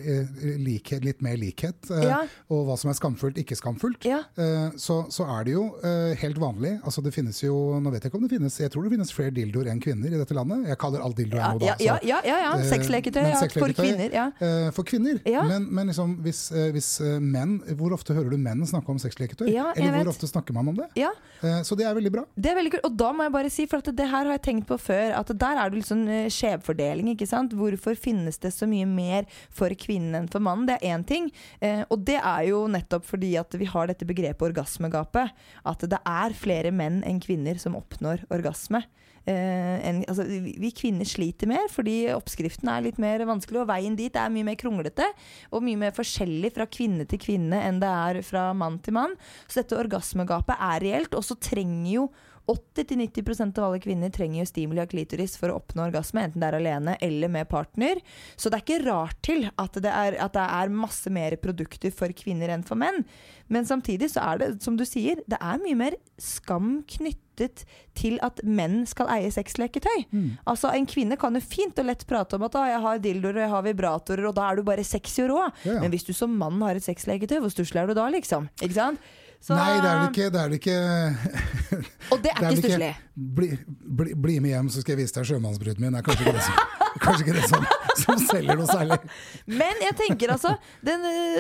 likhet, litt mer likhet uh, ja. Og hva som er skamfullt, ikke skamfullt, ja. uh, så, så er det jo uh, helt vanlig. Altså, det finnes jo, nå vet jeg ikke om det finnes, jeg tror det finnes flere dildoer enn kvinner i dette landet. Jeg kaller alt dildoer ja, nå da. Ja, ja, ja, ja. Sexleketøy ja, for kvinner. Ja. Uh, for kvinner. Ja. Men, men liksom, hvis, uh, hvis uh, menn, hvor ofte hører du menn snakke om sexleketøy? Ja, eller hvor vet. ofte snakker man om det? Ja. Uh, så det er veldig bra. Det er veldig kult, og da må jeg bare si, for at det her har jeg tenkt på før, at der er det litt sånn uh, skjevfordeling, ikke sant? Hvorfor finnes det så mye mer for kvinnen enn for mannen? Det er en ting, uh, og det er jo nettopp fordi at vi har dette begrepet orgasmegapet, at det er flere menn enn kvinner som oppnår orgasme. Uh, en, altså, vi, vi kvinner sliter mer fordi oppskriften er litt mer vanskelig, og veien dit er mye mer kronglete og mye mer forskjellig fra kvinne til kvinne enn det er fra mann til mann. Så dette orgasmegapet er reelt, og så trenger jo åtti til nitti prosent av alle kvinner trenger jo stimuli av klitoris for å oppnå orgasme, enten det er alene eller med partner. Så det er ikke rart til at det er, at det er masse mer produkter for kvinner enn for menn. Men samtidig så er det, som du sier, det er mye mer skam knyttet til at menn skal eie sexleketøy. Mm. Altså en kvinne kan jo fint og lett prate om at jeg har dildoer og jeg har vibratorer, og da er du bare sexy og rå. Ja, ja. Men hvis du som mann har et sexleketøy, hvor stusslig er du da liksom? Ikke sant? Så, nei, det er det ikke, det er det ikke. Og det er, det er ikke stusslig. Bli, bli, bli med hjem, så skal jeg vise deg sjømannsbruden min. Det er kanskje ikke det som, kanskje ikke det som, som selger noe særlig. Men jeg tenker altså, den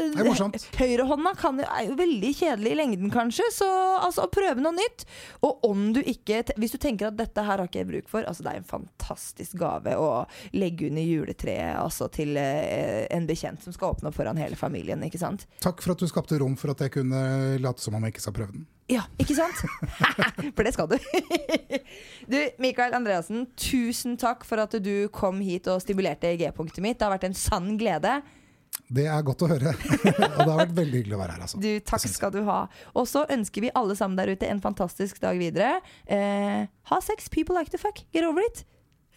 høyrehånda kan, er jo veldig kjedelig i lengden kanskje, så altså, å prøve noe nytt. Og om du ikke, hvis du tenker at dette her har ikke jeg bruk for, altså det er en fantastisk gave å legge under juletreet, altså til eh, en bekjent som skal åpne opp foran hele familien, ikke sant? Takk for at du skapte rom for at jeg kunne late som om jeg ikke skal prøve den. Ja, ikke sant? For det skal du. Du, Mikael Andreassen, tusen takk for at du kom hit og stimulerte G-punktet mitt. Det har vært en sann glede. Det er godt å høre. Og det har vært veldig hyggelig å være her, altså. Du, takk skal du ha. Og så ønsker vi alle sammen der ute en fantastisk dag videre. Eh, ha sex, people like to fuck. Get over it.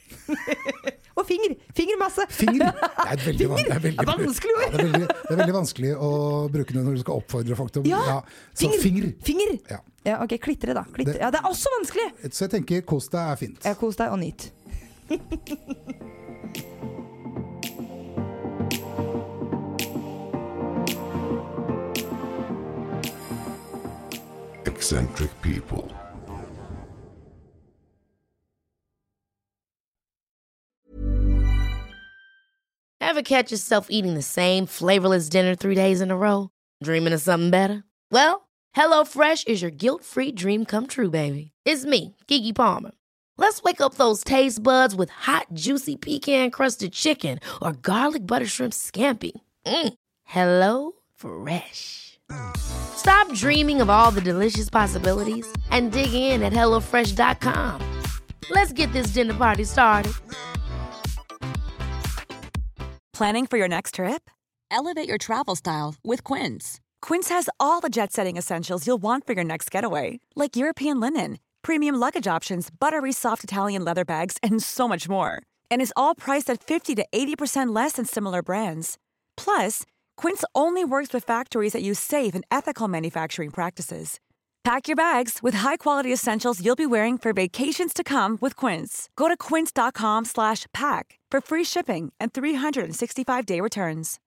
Og finger, finger masse. Finger, det er, veldig, finger. Det er, veldig, det er vanskelig ja, det, er veldig, det er veldig vanskelig å bruke det når du skal oppfordre folk til ja. ja. Så finger, finger. finger. Ja. Ja, ok, klitre da klitre. Det, ja, det er også vanskelig. Så jeg tenker, kos deg er fint. Ja, kos deg og nyt. Eccentric people. Ever catch yourself eating the same flavorless dinner three days in a row? Dreaming of something better? Well, HelloFresh is your guilt-free dream come true, baby. It's me, Keke Palmer. Let's wake up those taste buds with hot, juicy pecan-crusted chicken or garlic butter shrimp scampi. Mm. Hello Fresh. Stop dreaming of all the delicious possibilities and dig in at hello fresh dot com. Let's get this dinner party started. Planning for your next trip? Elevate your travel style with Quince. Quince has all the jet-setting essentials you'll want for your next getaway, like European linen, premium luggage options, buttery soft Italian leather bags, and so much more. And is all priced at fifty to eighty percent less than similar brands. Plus, Quince only works with factories that use safe and ethical manufacturing practices. Pack your bags with high-quality essentials you'll be wearing for vacations to come with Quince. Go to quince dot com slash pack for free shipping and three sixty-five day returns.